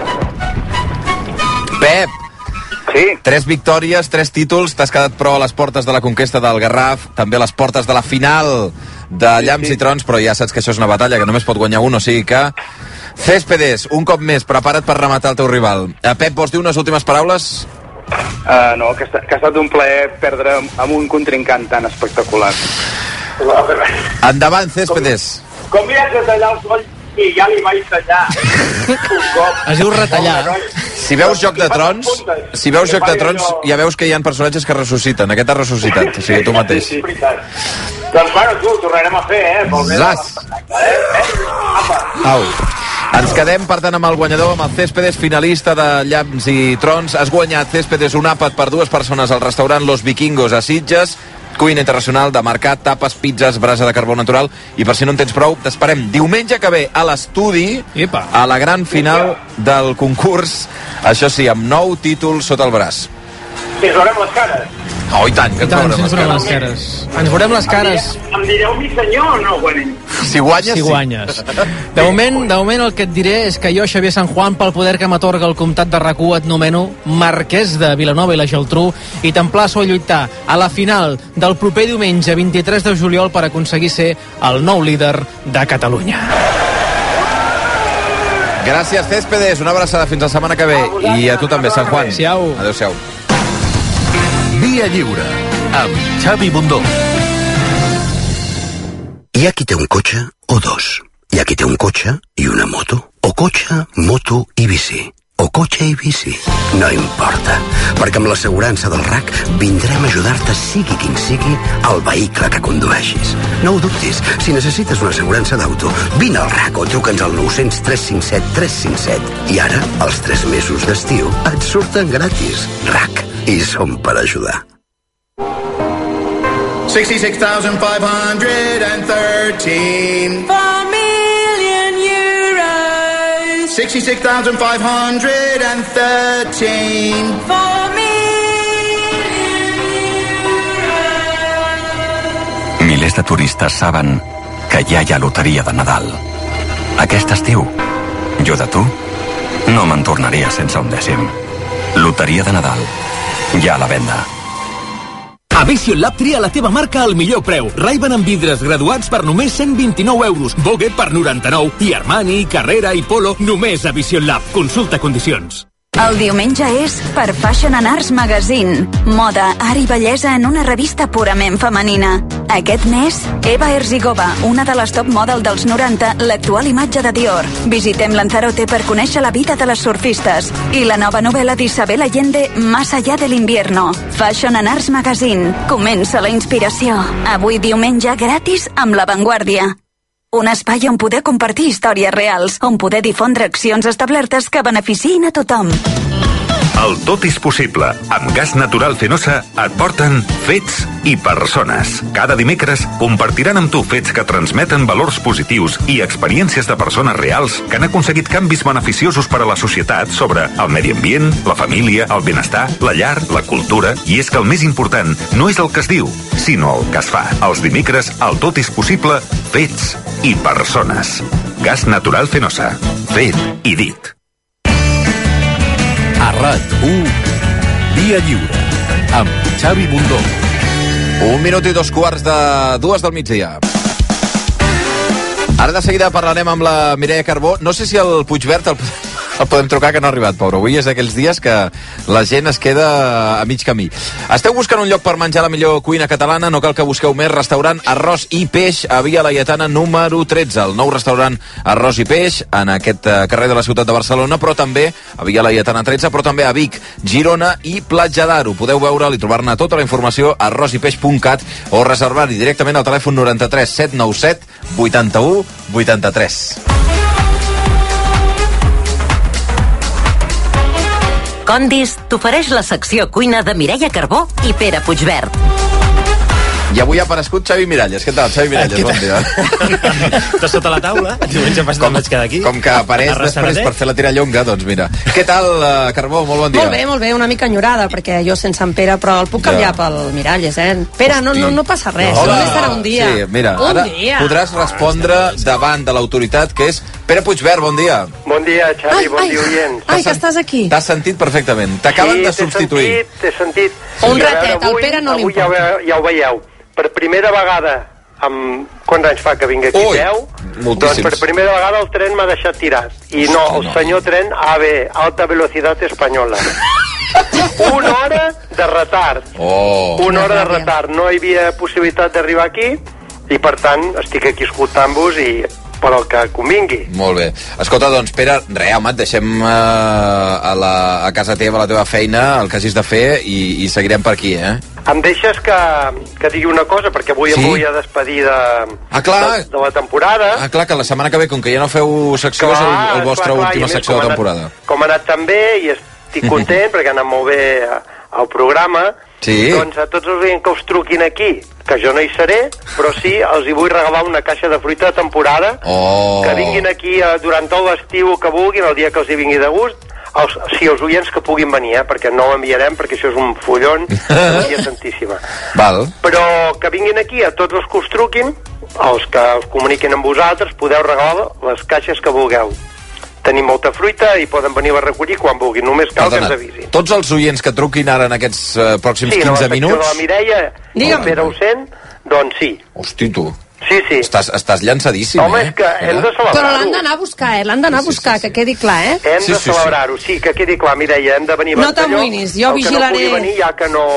Pep! Sí? Tres victòries, tres títols, t'has quedat però a les portes de la conquesta del Garraf, també a les portes de la final de Llamps i Trons, però ja saps que això és una batalla que només pot guanyar un, o sigui que... Céspedes, un cop més, prepara't per rematar el teu rival. Uh, Pep, vols dir unes últimes paraules? Uh, no, que, que ha estat un plaer perdre amb un contrincant tan espectacular. Endavant, Céspedes. Com, com li haig de tallar els ulls i ja li vaig tallar un cop. Es diu retallar. Si veus Joc de Trons, si veus Joc de Trons, ja veus que hi ha personatges que ressusciten. Aquest ha ressuscitat, o sigui, tu mateix. Sí, sí, veritat. Doncs, bueno, tu, ho tornarem a fer, eh? Molt bé. Zas! Eh? Eh? Au. Ens quedem, per tant, amb el guanyador, amb el Céspedes, finalista de Llamps i Trons. Has guanyat, Céspedes, un àpat per dues persones al restaurant Los Vikingos a Sitges. Cuina internacional de mercat, tapes, pizzas, brasa de carbó natural. I per si no en tens prou, t'esperem diumenge que ve a l'estudi, a la gran final del concurs. Això sí, amb nou títols sota el braç. Si ens veurem les cares. Oh, i tant, que ens veurem les cares. les cares. Ens veurem les cares. Em, em direu mi senyor o no, Guarín? Si guanyes, si sí. guanyes. De moment, de moment el que et diré és que jo, Xavier San Juan, pel poder que m'atorga el comtat de RAC u, et nomeno marquès de Vilanova i la Geltrú i t'emplaço a lluitar a la final del proper diumenge vint-i-tres de juliol per aconseguir ser el nou líder de Catalunya. Gràcies, Céspedes. Una abraçada fins la setmana que ve. I a tu també, San Juan. Adéu-siau. Adéu-siau. Via Lliure, amb Xavi Bundó. Hi ha qui té un cotxe o dos. Hi ha qui té un cotxe i una moto. O cotxe, moto i bici. O cotxe i bici. No importa, perquè amb l'assegurança del RAC vindrem a ajudar-te, sigui quin sigui, el vehicle que condueixis. No ho dubtis, si necessites una assegurança d'auto, vine al RAC o truca'ns al nou zero zero, tres cinc set, tres cinc set. I ara, els tres mesos d'estiu et surten gratis. RAC. I som per ajudar. sixty-six thousand five hundred thirteen. Four million euros. sixty-six thousand five hundred thirteen. Four million euros. Milers de turistes saben que ja hi ha loteria de Nadal. Aquest estiu, jo de tu, no me'n tornaria sense un dècim. Loteria de Nadal. Ja a la venda. A Vision Lab tria la teva marca al millor preu. Ray-Ban amb vidres graduats per només cent vint-i-nou euros. Vogue per noranta-nou. I Armani, Carrera i Polo només a Vision Lab. Consulta condicions. El diumenge és per Fashion and Arts Magazine. Moda, art i bellesa en una revista purament femenina. Aquest mes, Eva Herzigova, una de les top model dels noranta, l'actual imatge de Dior. Visitem Lanzarote per conèixer la vida de les surfistes. I la nova novel·la d'Isabel Allende, Más allá del invierno. Fashion and Arts Magazine. Comença la inspiració. Avui diumenge gratis amb La Vanguardia. Un espai on poder compartir històries reals, on poder difondre accions establertes que beneficiïn a tothom. El Tot és possible, amb gas natural Fenosa, et porten fets i persones. Cada dimecres compartiran amb tu fets que transmeten valors positius i experiències de persones reals que han aconseguit canvis beneficiosos per a la societat sobre el medi ambient, la família, el benestar, la llar, la cultura, i és que el més important no és el que es diu, sinó el que es fa. Els dimecres, el Tot és possible, fets i persones. Gas natural Fenosa. Fet i dit. A RAC u, Via Lliure, amb Xavi Bundó. Un minut i dos quarts de dues del migdia. Ara de seguida parlarem amb la Mireia Carbó. No sé si el Puigverd el, el podem trucar, que no ha arribat, pobre. Avui és d'aquells dies que la gent es queda a mig camí. Esteu buscant un lloc per menjar la millor cuina catalana? No cal que busqueu més. Restaurant Arròs i Peix a Via Laietana número tretze. El nou restaurant Arròs i Peix en aquest carrer de la ciutat de Barcelona, però també a Via Laietana tretze, però també a Vic, Girona i Platja d'Aro. Podeu veure'l i trobar-ne tota la informació a arròs i peix punt cat o reservar-hi directament al telèfon noranta-tres set nou set vuitanta-u vuitanta-tres. Condis t'ofereix la secció cuina de Mireia Carbó i Pere Puigverd. I avui ha aparegut Xavi Miralles. Què tal, Xavi Miralles? Bon dia. Estàs sota la taula, diumenge passat vaig quedar aquí. Com que apareix després per fer la tirallonga, doncs mira. Què tal, uh, Carbó? Molt bon dia. Molt bé, molt bé, una mica enyorada, perquè jo sense en Pere, però el puc canviar ja. pel Miralles, eh? Pere, no, no, no passa res, no. només serà un dia. Sí, mira, un ara dia. podràs respondre davant de l'autoritat, que és Pere Puigvert, bon dia. Bon dia, Xavi, ai, bon ai, dia, oients. Ai, que estàs aquí. T'has sentit perfectament. T'acaben sí, de substituir. Sí, t'he sentit, t'he sentit. Un ratet, al Pere no li importa. Avui ja, ja ho veieu. Per primera vegada, amb quants anys fa que vinc aquí? Ui, deu? moltíssims. Doncs per primera vegada el tren m'ha deixat tirat. I no, el no. senyor tren A V, Alta Velocitat Espanyola. Una hora de retard. Oh. Una hora de retard. No hi havia possibilitat d'arribar aquí i, per tant, estic aquí escoltant-vos i per el que convingui. Molt bé. Escolta, doncs, Pere, re, home, et deixem uh, a, la, a casa teva, a la teva feina, el que hagis de fer i, i seguirem per aquí, eh? Em deixes que, que digui una cosa, perquè avui sí? em vull a despedir de, ah, clar. de, de la temporada. Ah, clar, que la setmana que ve, com que ja no feu secció, clar, és el, el vostra clar, clar, última secció de temporada. Anat, com ha anat tan bé, i estic content, perquè ha anat molt bé al programa, sí? doncs a tots els veient que us truquin aquí, que jo no hi seré, però sí, els hi vull regalar una caixa de fruita de temporada, oh. que vinguin aquí eh, durant tot l'estiu que vulguin, el dia que els hi vingui de gust, els, sí, els oients que puguin venir, eh, perquè no ho enviarem, perquè això és un follon, Maria Santíssima. Val. Però que vinguin aquí, a tots els que us truquin, els que us comuniquin amb vosaltres, podeu regalar les caixes que vulgueu. Tenim molta fruita i poden venir a recollir quan vulguin, només cal Perdona, que ens avisin. Tots els oients que truquin ara en aquests uh, pròxims sí, quinze minuts... Sí, de la Mireia, el Pere ho sent, doncs sí. Hosti, tu. Sí, sí. Estàs, estàs llançadíssim, Home, eh? és que hem de celebrar-ho. Però l'han d'anar a buscar, eh? L'han d'anar a buscar, sí, sí, sí. que quedi clar, eh? Hem sí, de celebrar-ho, sí, que quedi clar, Mireia, hem de venir a No t'amoïnis, jo el vigilaré... El que no pugui venir ja que no...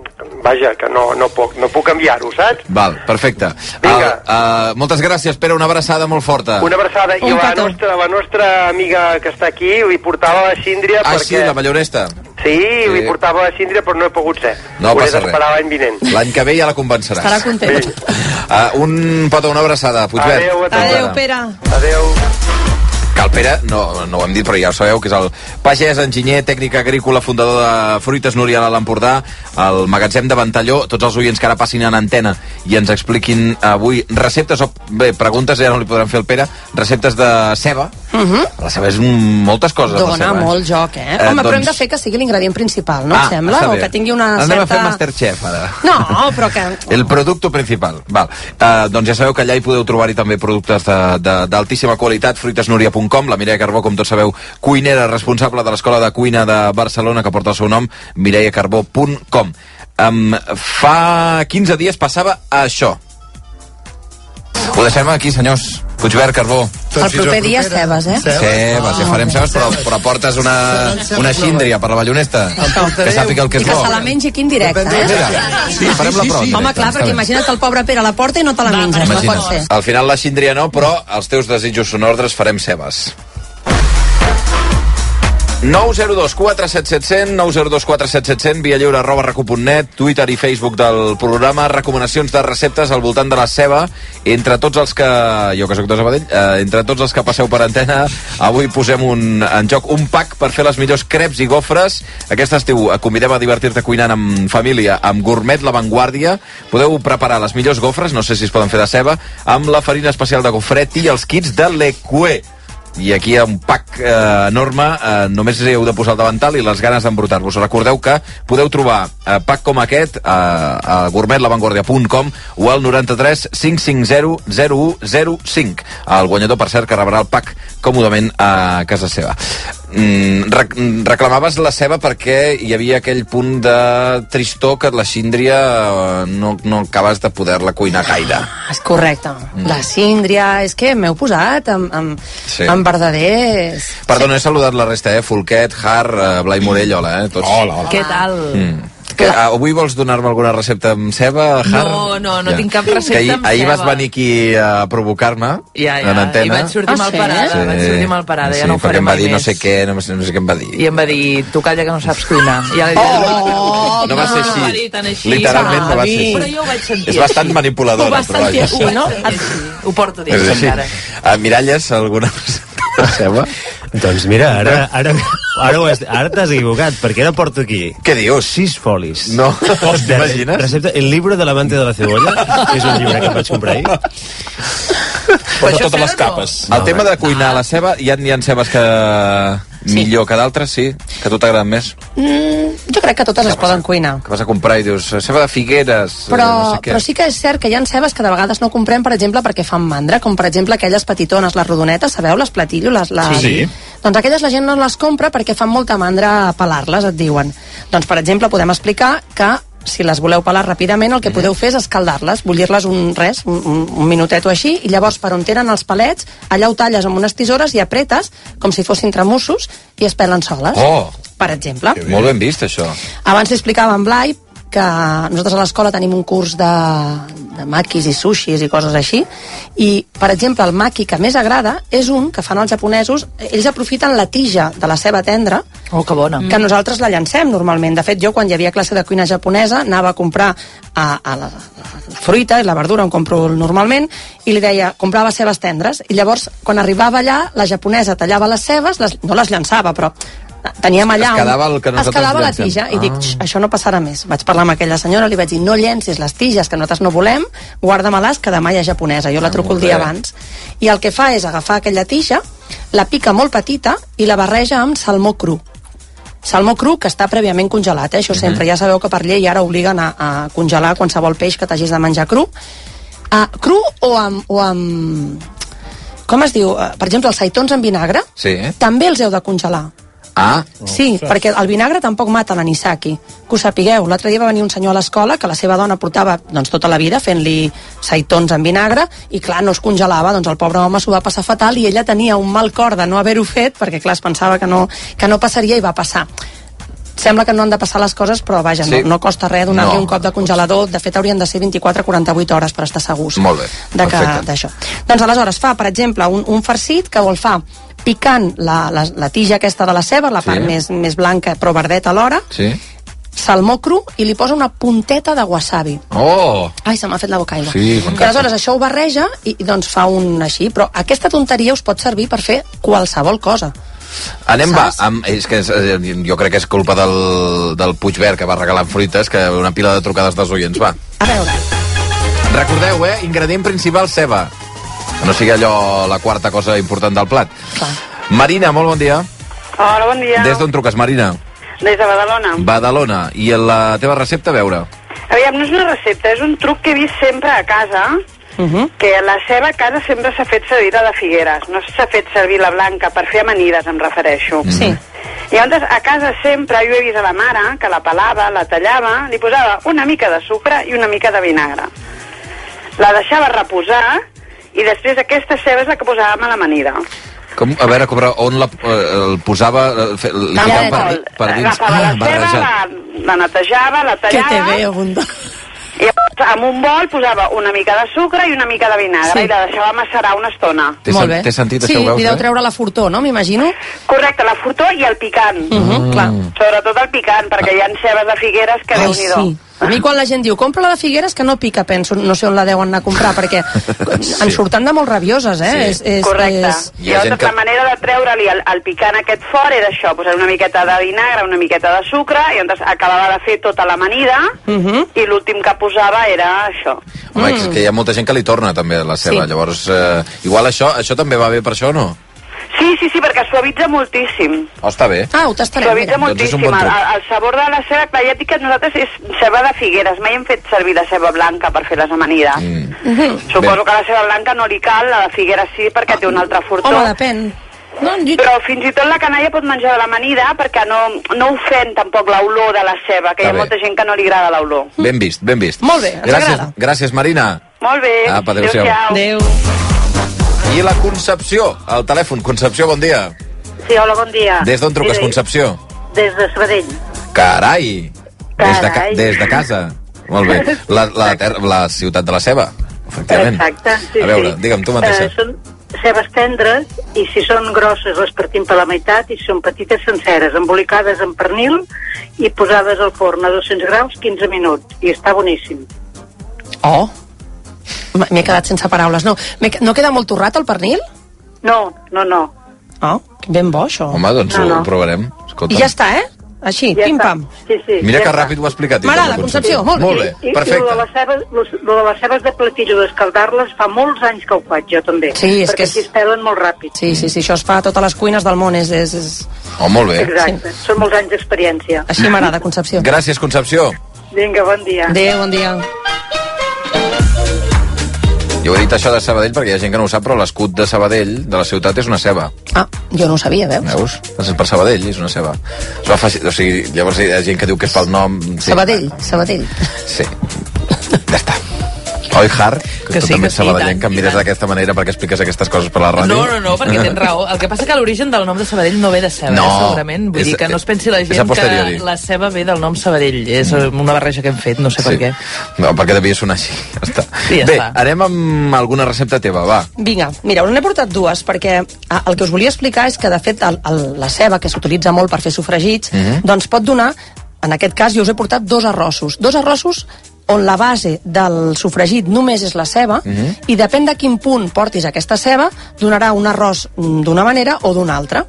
Vaja, que no, no puc, no puc enviar-ho, saps? Val, perfecte. Vinga. Uh, uh, moltes gràcies, Pere, una abraçada molt forta. Una abraçada, i la nostra, la nostra amiga que està aquí li portava la Síndria ah, perquè... sí, la Malloresta. Sí, sí, li portava la Síndria, però no he pogut ser. No Hauré passa res. l'any vinent. L'any que ve ja la convenceràs. Estarà content. Uh, un petó, una abraçada, Puigvert. Adéu, a Adéu, Pere. Adéu. Que el Pere, no, no ho hem dit, però ja ho sabeu, que és el pagès, enginyer, tècnic agrícola, fundador de Fruites Núria a l'Empordà, el magatzem de Ventalló. Tots els oients que ara passin en antena i ens expliquin avui receptes, o bé, preguntes, ja no li podran fer el Pere, receptes de ceba. Uh -huh. La ceba és un, moltes coses. Dona ceba, eh? molt joc, eh? eh Home, doncs... però hem de fer que sigui l'ingredient principal, no ah, et sembla? O que tingui una Anem certa... a fer Masterchef, ara. No, però que... El producte principal. Val. Uh, doncs ja sabeu que allà hi podeu trobar-hi també productes d'altíssima qualitat, fruitesnúria punt com, la Mireia Carbó, com tots sabeu, cuinera responsable de l'Escola de Cuina de Barcelona, que porta el seu nom, mireia carbó punt com. Um, fa quinze dies passava això. Ho deixem aquí, senyors. Puigvert, Carbó. El proper dia cebes, eh? Cebes, ja farem cebes, però, però portes una, una xíndria per la ballonesta. Que sàpiga el que és bo. I que se la mengi aquí en directe, eh? Sí, farem la prova. Home, clar, perquè imagina't que el pobre Pere la porta i no te la menges, no pot ser. Al final la xíndria no, però els teus desitjos són ordres, farem cebes. nou zero dos quatre set set zero zero, nou zero dos quatre set set zero zero, via lliure arroba recu punt net, Twitter i Facebook del programa, recomanacions de receptes al voltant de la ceba, entre tots els que, jo que soc de Sabadell, eh, entre tots els que passeu per antena, avui posem un, en joc un pack per fer les millors creps i gofres. Aquest estiu et convidem a divertir-te cuinant amb família, amb Gourmet La Vanguardia. Podeu preparar les millors gofres, no sé si es poden fer de ceba, amb la farina especial de gofret i els kits de l'Equé. I aquí hi ha un pack eh, enorme, eh, només heu de posar el davantal i les ganes d'embrutar-vos. Recordeu que podeu trobar eh, pack com aquest eh, a gourmet la vanguardia punt com o al noranta-tres cinc cinc zero zero u zero cinc. El guanyador, per cert, que rebrà el pack còmodament a casa seva. Mm, rec reclamaves la ceba perquè hi havia aquell punt de tristor que la síndria eh, no, no acabes de poder-la cuinar gaire. És correcte. Mm. La síndria, és que m'heu posat amb, amb, sí. amb verdaders... Perdona, he saludat la resta, eh? Folquet, Har, uh, Blai Morell, hola, eh? Tots... Hola, hola. Què tal? Mm. Que, uh, avui vols donar-me alguna recepta amb ceba, Har? No, no, no ja. tinc cap recepta ahir, amb ahir ceba. vas venir aquí a provocar-me ja, ja. en antena. I vaig sortir ah, mal parada, sí? vaig sortir mal parada, sí, ja no ho faré mai més. Sí, perquè em va dir no sé què, no, no sé què em va dir. I em va dir, tu calla que no saps cuinar. I ara, oh, no va ser així. No va dir tan així. Literalment no va ser així. Però jo ho vaig sentir És bastant manipuladora. Ho vas sentir així, no? Ho porto dins encara. Uh, Miralles, alguna recepta de ceba? Doncs mira, ara, ara, ara, has, ara t'has equivocat, perquè ara porto aquí... Què dius? Sis folis. No, t'imagines? Recepta, el libro de l'amante de la cebolla, que és un llibre que vaig comprar ahir. Però de totes les capes. El tema de cuinar la ceba, hi ha, hi ha cebes que... millor que d'altres, sí? Que a tu t'agraden més? Mm, jo crec que totes es poden cuinar. Que vas a comprar i dius, ceba de Figueres... Però, no sé què. però sí que és cert que hi ha cebes que de vegades no comprem, per exemple, perquè fan mandra, com per exemple aquelles petitones, les rodonetes, sabeu? Les platillo, les... les... Sí. Doncs aquelles la gent no les compra perquè fan molta mandra a pelar-les, et diuen. Doncs, per exemple, podem explicar que si les voleu pelar ràpidament, el que podeu fer és escaldar-les, bullir-les un res, un, un, un minutet o així, i llavors per on tenen els palets, allà ho talles amb unes tisores i apretes, com si fossin tramussos, i es pelen soles. Oh! Per exemple. Molt ben vist, això. Abans li explicava en Blai que nosaltres a l'escola tenim un curs de, de maquis i sushis i coses així, i, per exemple, el maqui que més agrada és un que fan els japonesos. Ells aprofiten la tija de la ceba tendra, oh, que bona, que nosaltres la llancem normalment. De fet, jo quan hi havia classe de cuina japonesa anava a comprar a, a la, la fruita i la verdura on compro normalment, i li deia, comprava cebes tendres, i llavors quan arribava allà la japonesa tallava les cebes, les, no les llançava, però teníem allà... Es quedava el que nosaltres es quedava la llancem. tija, i Ah. dic, això no passarà més. Vaig parlar amb aquella senyora, li vaig dir, no llencis les tiges que nosaltres no volem, guarda-me-les, que demà hi ha japonesa. Jo la truco el dia abans. I el que fa és agafar aquella tija, la pica molt petita i la barreja amb salmó cru. Salmó cru que està prèviament congelat, eh? Això Mhm. sempre, ja sabeu que per llei ara obliguen a, a congelar qualsevol peix que t'hagis de menjar cru. Uh, cru o amb, o amb... Com es diu? Uh, per exemple, els saitons en vinagre, Sí. també els heu de congelar. Ah. Sí, perquè el vinagre tampoc mata l'anisaki. Que ho sapigueu. L'altre dia va venir un senyor a l'escola que la seva dona portava doncs, tota la vida fent-li saitons en vinagre i clar, no es congelava, doncs el pobre home s'ho va passar fatal i ella tenia un mal cor de no haver-ho fet perquè clar, es pensava que no, que no passaria i va passar. Sembla que no han de passar les coses, però vaja, Sí. no, no costa res donar-li No. un cop de congelador. De fet, haurien de ser vint-i-quatre a quaranta-vuit hores per estar segurs Molt bé, de que- perfecte. d'això. Doncs aleshores fa, per exemple, un, un farcit que vol fa picant la, la, la tija aquesta de la ceba, la Sí. part més, més blanca però verdeta alhora, Sí. salmó cru i li posa una punteta de wasabi. Oh! Ai, se m'ha fet la boca aigua. Sí, I aleshores això ho barreja i, i doncs fa un així, però aquesta tonteria us pot servir per fer qualsevol cosa. Anem, Saps? va, amb, és que és, eh, jo crec que és culpa del, del Puigverd que va regalant fruites, que una pila de trucades dels oients, va. A veure. Recordeu, eh, ingredient principal, ceba. Que no sigui allò la quarta cosa important del plat. Clar. Marina, molt bon dia. Hola, bon dia. Des d'on truques, Marina? Des de Badalona. Badalona. I la teva recepta, a veure? Aviam, no és una recepta, és un truc que he vist sempre a casa, Uh -huh. que la ceba a casa sempre s'ha fet servir la de Figueres, no s'ha fet servir la blanca per fer amanides, em refereixo. Sí. I llavors a casa sempre jo he vist a la mare que la pelava, la tallava, li posava una mica de sucre i una mica de vinagre. La deixava reposar i després aquesta ceba és la que posàvem a l'amanida. Com, a veure, com, on la, eh, el posava... eh, fe- Li Tal ficava qual. per, per dins? Agafava la ceba, barrejat. la, la netejava, la Que te tallava... veo, bunda. I llavors, en un bol posava una mica de sucre i una mica de vinagre Sí. i la deixava macerar una estona. Té Molt sen- bé. té sentit, sí, això ho veus, li deu eh? treure la fortor, no? M'imagino. Correcte, la fortor i el picant. Uh -huh, clar. Sobretot el picant, perquè hi ha cebes de Figueres que Ai, déu-n'hi-do. sí. A mi quan la gent diu, compra la de Figueres que no pica, penso, no sé on la deuen anar a comprar, perquè Sí. en surten de molt rabioses, eh? Sí. És, és, Correcte. És... I llavors la manera de treure-li el, el picant aquest fort era això, posar una miqueta de vinagre, una miqueta de sucre, i llavors acabava de fer tota l'amanida, Uh -huh. i l'últim que posava era això. Home, és que hi ha molta gent que li torna també la ceba, Sí. llavors eh, igual això, això també va bé per això o no? Sí, sí, sí, perquè suavitza moltíssim. Oh, està bé. Ah, ho tastarem, Suavitza mira. Doncs és un moltíssim. bon el, truc. el sabor de la ceba, clar, ja et dic que nosaltres és ceba de Figueres, mai hem fet servir la ceba blanca per fer les amanides. Mm. Uh -huh. Suposo que la ceba blanca no li cal, la de Figueres sí, perquè té un altre fortor. Home, depèn. No, jo... Però fins i tot la canalla pot menjar de l'amanida perquè no, no ofèn tampoc l'olor de la ceba, que Està hi ha bé. molta gent que no li agrada l'olor. Ben vist, ben vist. Molt bé, ens gràcies, agrada. gràcies, Marina. Molt bé. Apa, adéu-siau. Adéu. I la Concepció, al telèfon. Concepció, bon dia. Sí, hola, bon dia. Des d'on truques, Mira, Concepció? Des de Sabadell. Carai! Des de, ca Carai. des de casa. Molt bé. La, la, ter la ciutat de la ceba, efectivament. Exacte, sí, A veure, sí. digue'm, tu mateixa. Eh, són cebes tendres i si són grosses les partim per la meitat i si són petites senceres, embolicades en pernil i posades al forn a dos-cents graus quinze minuts i està boníssim. Oh, m'he quedat sense paraules. No, m'he- no queda molt torrat el pernil? No, no, no. Ah, ben bo, això. Home, doncs no, no. ho provarem. Escolta. I ja està, eh? Així, ja pim-pam. Sí, sí, Mira ja que està. ràpid ho ha explicat. M'agrada, Concepció, molt bé. Molt bé, I, perfecte. I lo de les cebes, lo, lo de les cebes de platillo, d'escaldar-les, fa molts anys que ho faig, jo també. Sí, és perquè que és... així es pelen molt ràpid. Sí, sí, sí, això es fa a totes les cuines del món, és... és, és... Oh, molt bé. Exacte, sí. Són molts anys d'experiència. Així m'agrada, Concepció. Gràcies, Concepció. Vinga, bon dia. Adéu, bon dia. Jo he dit això de Sabadell perquè hi ha gent que no ho sap, però l'escut de Sabadell, de la ciutat, és una ceba. Ah, jo no ho sabia, veus? Veus? És per Sabadell, és una ceba. Es va faci... O sigui, llavors hi ha gent que diu que és pel nom... Sí. Sabadell, Sabadell. Sí. Ja està. Oi, Har? Que, que tu sí, també ets sabadellenc, que em mires d'aquesta manera perquè expliques aquestes coses per la ràdio. No, no, no, perquè tens raó. El que passa que l'origen del nom de Sabadell no ve de ceba, no, eh, segurament. Vull és, dir que no es pensi la gent que la ceba ve del nom Sabadell. És una barreja que hem fet, no sé sí. per què. No, perquè devia sonar així. Ja està. Ja Bé, està. anem amb alguna recepta teva, va. Vinga, mira, us n'he portat dues, perquè el que us volia explicar és que, de fet, el, el, la ceba, que s'utilitza molt per fer sofregits, mm-hmm. doncs pot donar, en aquest cas, jo us he portat dos arrossos. Dos arrossos on la base del sofregit només és la ceba, mm-hmm. i depèn de quin punt portis aquesta ceba, donarà un arròs d'una manera o d'una altra.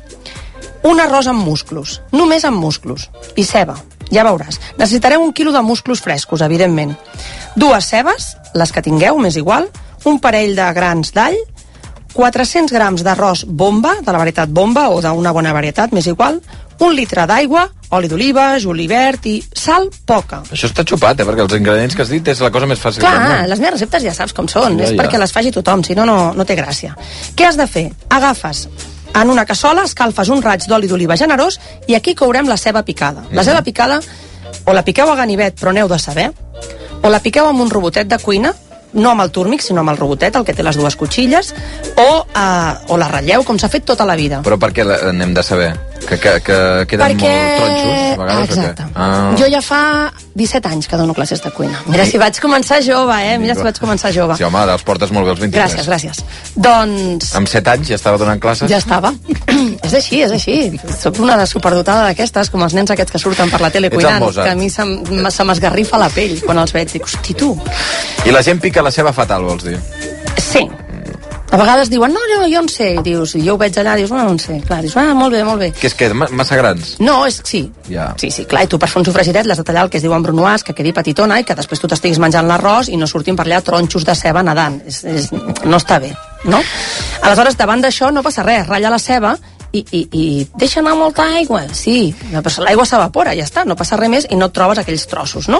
Un arròs amb musclos, només amb musclos, i ceba, ja veuràs. Necessitareu un quilo de musclos frescos, evidentment. Dues cebes, les que tingueu, m'és igual, un parell de grans d'all, quatre-cents grams d'arròs bomba, de la varietat bomba, o d'una bona varietat, m'és igual, un litre d'aigua, oli d'oliva, julivert i sal poca. Això està xupat, eh? Perquè els ingredients que has dit és la cosa més fàcil. Clar, les meves receptes ja saps com són, ja, és ja. perquè les faci tothom, si no, no, no té gràcia. Què has de fer? Agafes en una cassola, escalfes un raig d'oli d'oliva generós i aquí courem la ceba picada. La ceba picada, o la piqueu a ganivet, però n'heu de saber, o la piqueu amb un robotet de cuina, no amb el túrmic, sinó amb el robotet, el que té les dues cotxilles, o, eh, o la ratlleu, com s'ha fet tota la vida. Però per què n'hem de saber? Que, que, que queden Perquè... molt tronxos, a vegades, exacte. o què? Ah. Jo ja fa disset anys que dono classes de cuina. Mira si vaig començar jove, eh? Mira si vaig començar jove. Sí, home, els portes molt bé els vint-i-tres. Gràcies, gràcies. Doncs... Amb set anys ja estava donant classes? Ja estava. És així, és així. Soc una superdotada d'aquestes, com els nens aquests que surten per la tele cuinant, que a mi se, se m'esgarrifa la pell quan els veig. Dic, hosti, tu. I la gent pica la ceba fatal, vols dir? Sí. A vegades diuen, no, no, jo en sé. I dius, jo ho veig allà, dius, no, no en sé. Clar, dius, ah, molt bé, molt bé. Que és que massa grans? No, és, sí. Ja. Sí, sí, clar, i tu per fer un sofregiret l'has de tallar el que es diu en brunoise, que quedi petitona i que després tu t'estiguis menjant l'arròs i no surtin per allà tronxos de ceba nedant. És, és, no està bé, no? Aleshores, davant d'això no passa res, ratlla la ceba i, i, i deixa anar molta aigua. Sí, l'aigua s'evapora, ja està, no passa res més i no et trobes aquells trossos, no?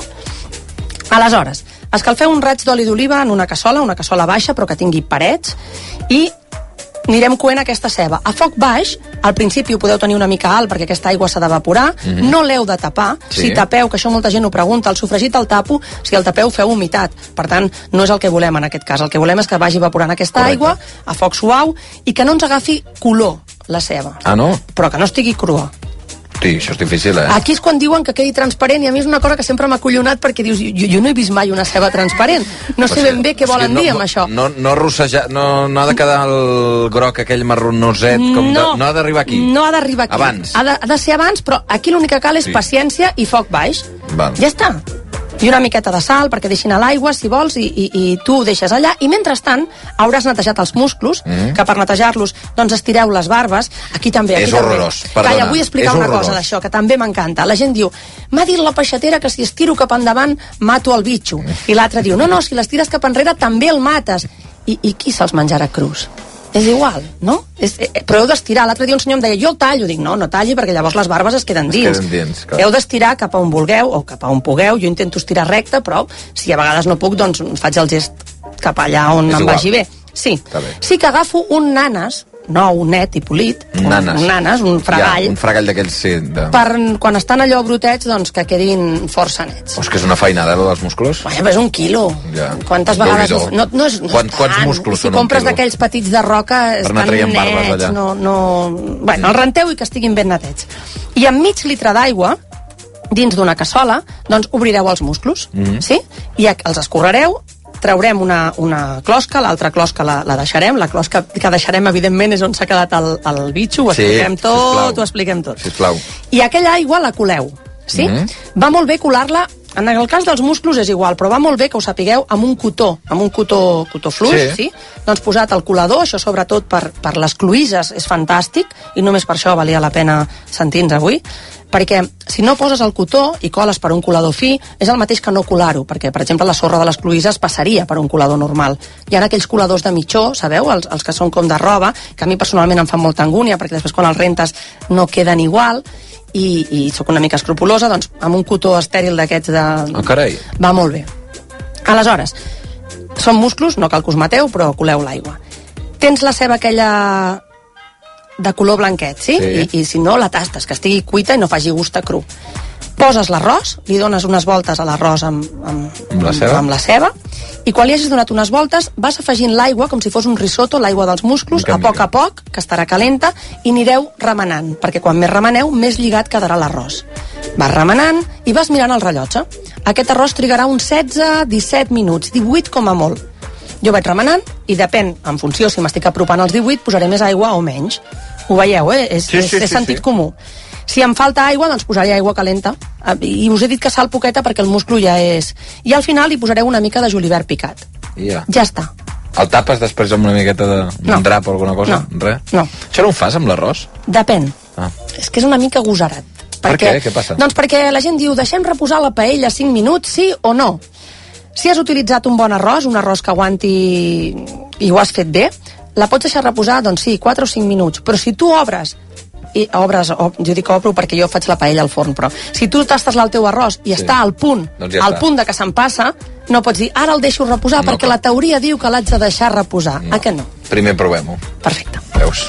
Aleshores, escalfeu un raig d'oli d'oliva en una cassola, una cassola baixa però que tingui parets, i anirem coent aquesta ceba. A foc baix, al principi ho podeu tenir una mica alt perquè aquesta aigua s'ha d'evaporar, mm-hmm. no l'heu de tapar, sí. Si tapeu, que això molta gent ho pregunta, el sofregit el tapo, si el tapeu feu humitat, per tant no és el que volem en aquest cas, el que volem és que vagi evaporant aquesta Correcte. Aigua a foc suau i que no ens agafi color la ceba. Ah, no? Però que no estigui crua. Sí, això és difícil, eh? Aquí és quan diuen que quedi transparent i a mi és una cosa que sempre m'ha collonat perquè dius, jo, jo no he vist mai una ceba transparent. No sé ben bé què volen no, dir amb això. No, no rossejar, no, no ha de quedar el groc aquell marronoset, com no, de, no ha d'arribar aquí. No ha d'arribar aquí. Abans. Ha de, ha de ser abans, però aquí l'únic que cal és sí. paciència i foc baix. Val. Ja està. I una miqueta de sal perquè deixin a l'aigua, si vols, i, i, i tu ho deixes allà. I mentrestant hauràs netejat els musclos, mm. que per netejar-los doncs estireu les barbes. Aquí també. Aquí és horrorós, també. perdona. Calla, vull explicar és una horrorós. cosa d'això, que també m'encanta. La gent diu, m'ha dit la peixatera que si estiro cap endavant mato el bitxo. I l'altre diu, no, no, si les tires cap enrere també el mates. I, i qui se'ls menjarà crus? És igual, no? És, eh, però heu d'estirar. L'altre dia un senyor em deia, jo el tallo. Dic, no, no talli perquè llavors les barbes es queden dins. Es queden dins, clar. Heu d'estirar cap a on vulgueu o cap a on pugueu. Jo intento estirar recte, però si a vegades no puc, doncs faig el gest cap allà on és em igual. vagi bé. Sí. Sí que agafo un nanes, nou, net i polit, nanes. un, un nanes, un fregall, ja, un fregall d'aquells, sí. De... per quan estan allò brotets, doncs que quedin força nets. Oh, és que és una feinada, allò dels musclos. Bueno, és un quilo. Ja. Quantes vegades... No, no és, no Quant, quants musclos si són un quilo? Si compres d'aquells petits de roca, per estan nets, no, no... Bueno, el renteu i que estiguin ben netets. I amb mig litre d'aigua, dins d'una cassola, doncs obrireu els musclos, mm-hmm. sí? I els escorrereu, traurem una, una closca, l'altra closca la, la deixarem, la closca que deixarem evidentment és on s'ha quedat el, el bitxo, ho expliquem sí, tot, ho expliquem tot. Sisplau. I aquella aigua la coleu, sí? Mm-hmm. Va molt bé colar-la En el cas dels musclos és igual, però va molt bé que ho sapigueu amb un cotó, amb un cotó, cotó fluix, sí. sí? Doncs posat al colador, això sobretot per, per les cloïsses és fantàstic, i només per això valia la pena sentir-nos avui, perquè si no poses el cotó i coles per un colador fi, és el mateix que no colar-ho, perquè, per exemple, la sorra de les cloïsses passaria per un colador normal. Hi ha aquells coladors de mitjó, sabeu, els, els que són com de roba, que a mi personalment em fan molta angúnia, perquè després quan els rentes no queden igual, i, i sóc una mica escrupulosa, doncs amb un cotó estèril d'aquests de... Oh, carai. Va molt bé. Aleshores, són musclos, no cal que us mateu, però coleu l'aigua. Tens la ceba aquella de color blanquet, sí? sí. I, I si no, la tastes, que estigui cuita i no faci gust a cru. Poses l'arròs, li dones unes voltes a l'arròs amb, amb, amb, la ceba? amb la ceba, i quan li hagis donat unes voltes vas afegint l'aigua com si fos un risotto, l'aigua dels musclos, a poc a poc, que estarà calenta, i anireu remenant, perquè quan més remeneu, més lligat quedarà l'arròs. Vas remenant i vas mirant el rellotge. Aquest arròs trigarà uns setze, disset minuts, divuit com a molt. Jo vaig remenant i depèn, en funció si m'estic apropant als divuit, posaré més aigua o menys. Ho veieu, eh? És, sí, sí, és, és sí, sentit sí. comú. Si em falta aigua, doncs posaré aigua calenta. I us he dit que sal poqueta perquè el musclo ja és... I al final hi posareu una mica de julivert picat. Ja. Ja està. El tapes després amb una miqueta de no. drap o alguna cosa? No. Res? No. Això no ho fas amb l'arròs? Depèn. Ah. És que és una mica agosarat. Per què? Què passa? Doncs perquè la gent diu, deixem reposar la paella cinc minuts, sí o no? Si has utilitzat un bon arròs, un arròs que aguanti i ho has fet bé, la pots deixar reposar, doncs sí, quatre o cinc minuts. Però si tu obres, i obres, o, jo dic obro perquè jo faig la paella al forn, però si tu tastes el teu arròs i sí. està al punt, doncs ja al està. punt de que se'n passa, no pots dir, ara el deixo reposar, no, perquè però... la teoria diu que l'haig de deixar reposar. No. A què no? Primer provem-ho. Perfecte. Veus?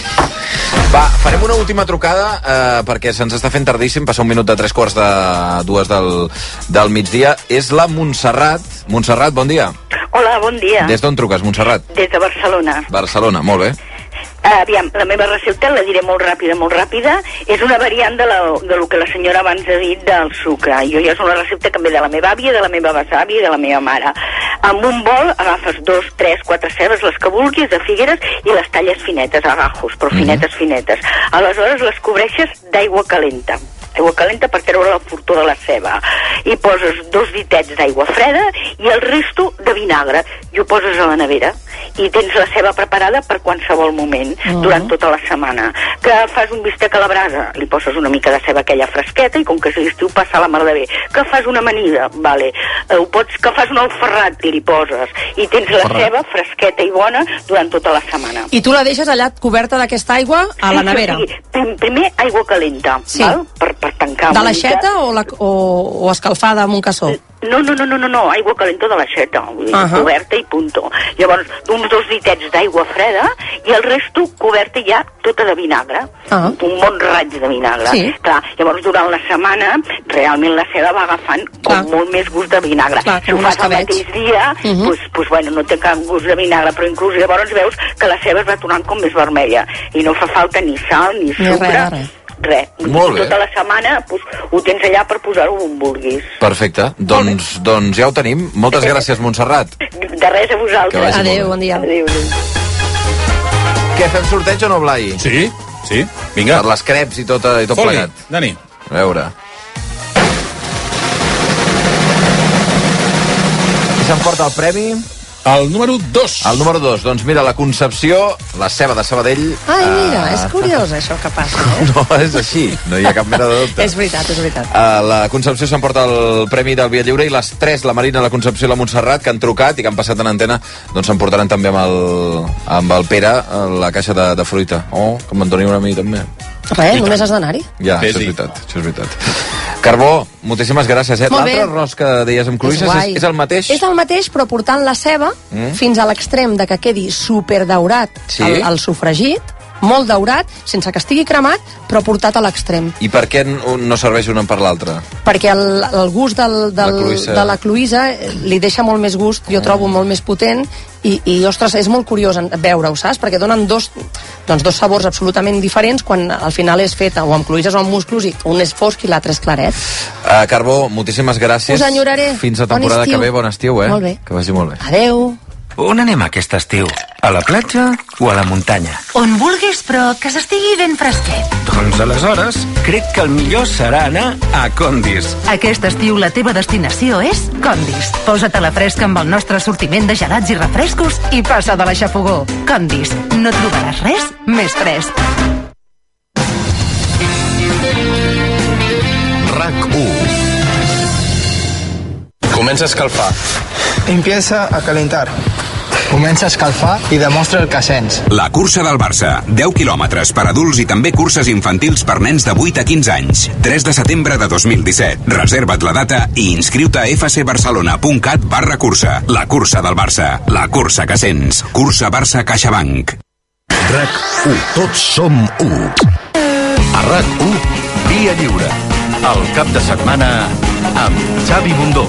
Va, farem una última trucada eh, perquè se'ns està fent tardíssim, passa un minut de tres quarts de dues del, del migdia. És la Montserrat. Montserrat, bon dia. Hola, bon dia. Des d'on truques, Montserrat? Des de Barcelona. Barcelona, molt bé. Uh, aviam, la meva recepta, la diré molt ràpida, molt ràpida, és una variant de, la, de lo que la senyora abans ha dit del sucre. Jo ja és una recepta que em ve de la meva àvia, de la meva besàvia i de la meva mare. Amb un bol agafes dos, tres, quatre cebes, les que vulguis, de figueres, i les talles finetes, a gajos, però finetes, mm-hmm. finetes. Aleshores les cobreixes d'aigua calenta. Aigua calenta per treure la fortor de la ceba. I poses dos ditets d'aigua freda i el resto de vinagre. I ho poses a la nevera. I tens la ceba preparada per qualsevol moment, uh-huh. durant tota la setmana. Que fas un bistec a la brasa, li poses una mica de ceba aquella fresqueta i com que és l'estiu passa la mar de bé. Que fas una amanida, vale. Uh, ho pots, que fas un alferrat i li poses. I tens la Ferrat. ceba fresqueta i bona durant tota la setmana. I tu la deixes allà coberta d'aquesta aigua a la sí, nevera? Sí, sí. Primer aigua calenta, sí. val? Per, per tancar de l'aixeta o, la, o, o escalfada amb un cassó? No, no, no, no, no, no, aigua calenta de l'aixeta, uh-huh. coberta i punto. Llavors, uns dos ditets d'aigua freda i el resto coberta ja tota de vinagre, uh-huh. un bon raig de vinagre. Sí. Clar, llavors, durant la setmana, realment la ceba va agafant com Clar. molt més gust de vinagre. Clar, si ho fas el mateix dia, uh-huh. pues, pues, bueno, no té cap gust de vinagre, però inclús llavors veus que la ceba es va tornant com més vermella i no fa falta ni sal ni sucre. Res, res. Res. Molt bé. Tota la setmana pues, ho tens allà per posar-ho on vulguis. Perfecte. Doncs, doncs ja ho tenim. Moltes gràcies, Montserrat. De res a vosaltres. Adéu, bon dia. Adéu, adéu. Què, fem sorteig o no, Blai? Sí, sí. Vinga. Per les creps i tot, i tot Foli, plegat. Dani. A veure. Qui s'emporta el premi? El número dos. El número dos. Doncs mira, la Concepció, la ceba de Sabadell... Ai, mira, uh... és curiós això que passa, eh? No, és així, no hi ha cap mena de dubte. És veritat, és veritat. Uh, la Concepció s'emporta el premi del Via Lliure i les tres, la Marina, la Concepció i la Montserrat, que han trucat i que han passat en antena, doncs s'emportaran també amb el, amb el Pere la caixa de, de fruita. Oh, que me'n doni una a mi també. Res, només has d'anar-hi. Ja, això és veritat, això és veritat. Carbó, moltíssimes gràcies. Eh? L'altre arròs que deies amb cloïsses és, és, és el mateix? És el mateix, però portant la ceba mm. fins a l'extrem de que quedi superdaurat sí? el, el sofregit, molt daurat, sense que estigui cremat, però portat a l'extrem. I per què no serveix un per l'altre? Perquè el, el gust del, del, la de la cloïssa li deixa molt més gust, jo mm. trobo molt més potent, i, i ostres, és molt curiós veure-ho, saps? Perquè donen dos, doncs, dos sabors absolutament diferents quan al final és feta o amb cloïsses o amb musclos i un és fosc i l'altre és claret. Uh, Carbó, moltíssimes gràcies. Us enyoraré. Fins a temporada bon que ve, bon estiu, eh? Molt bé. Que vagi molt bé. Adeu. On anem aquest estiu? A la platja o a la muntanya? On vulguis, però que s'estigui ben fresquet. Doncs aleshores, crec que el millor serà anar a Condis. Aquest estiu la teva destinació és Condis. Posa't a la fresca amb el nostre assortiment de gelats i refrescos i passa de la xafogó. Condis, no trobaràs res més fresc. RAC u. Comença a escalfar. Empieza a calentar. Comença a escalfar i demostra el que sents. La cursa del Barça. deu quilòmetres per adults i també curses infantils per nens de vuit a quinze anys. tres de setembre de dos mil disset. Reserva't la data i inscriu-te a fcbarcelona.cat barra cursa. La cursa del Barça. La cursa que sents. Cursa Barça CaixaBank. RAC u. Tots som u. A RAC u, Via Lliure. El cap de setmana amb Xavi Bundó.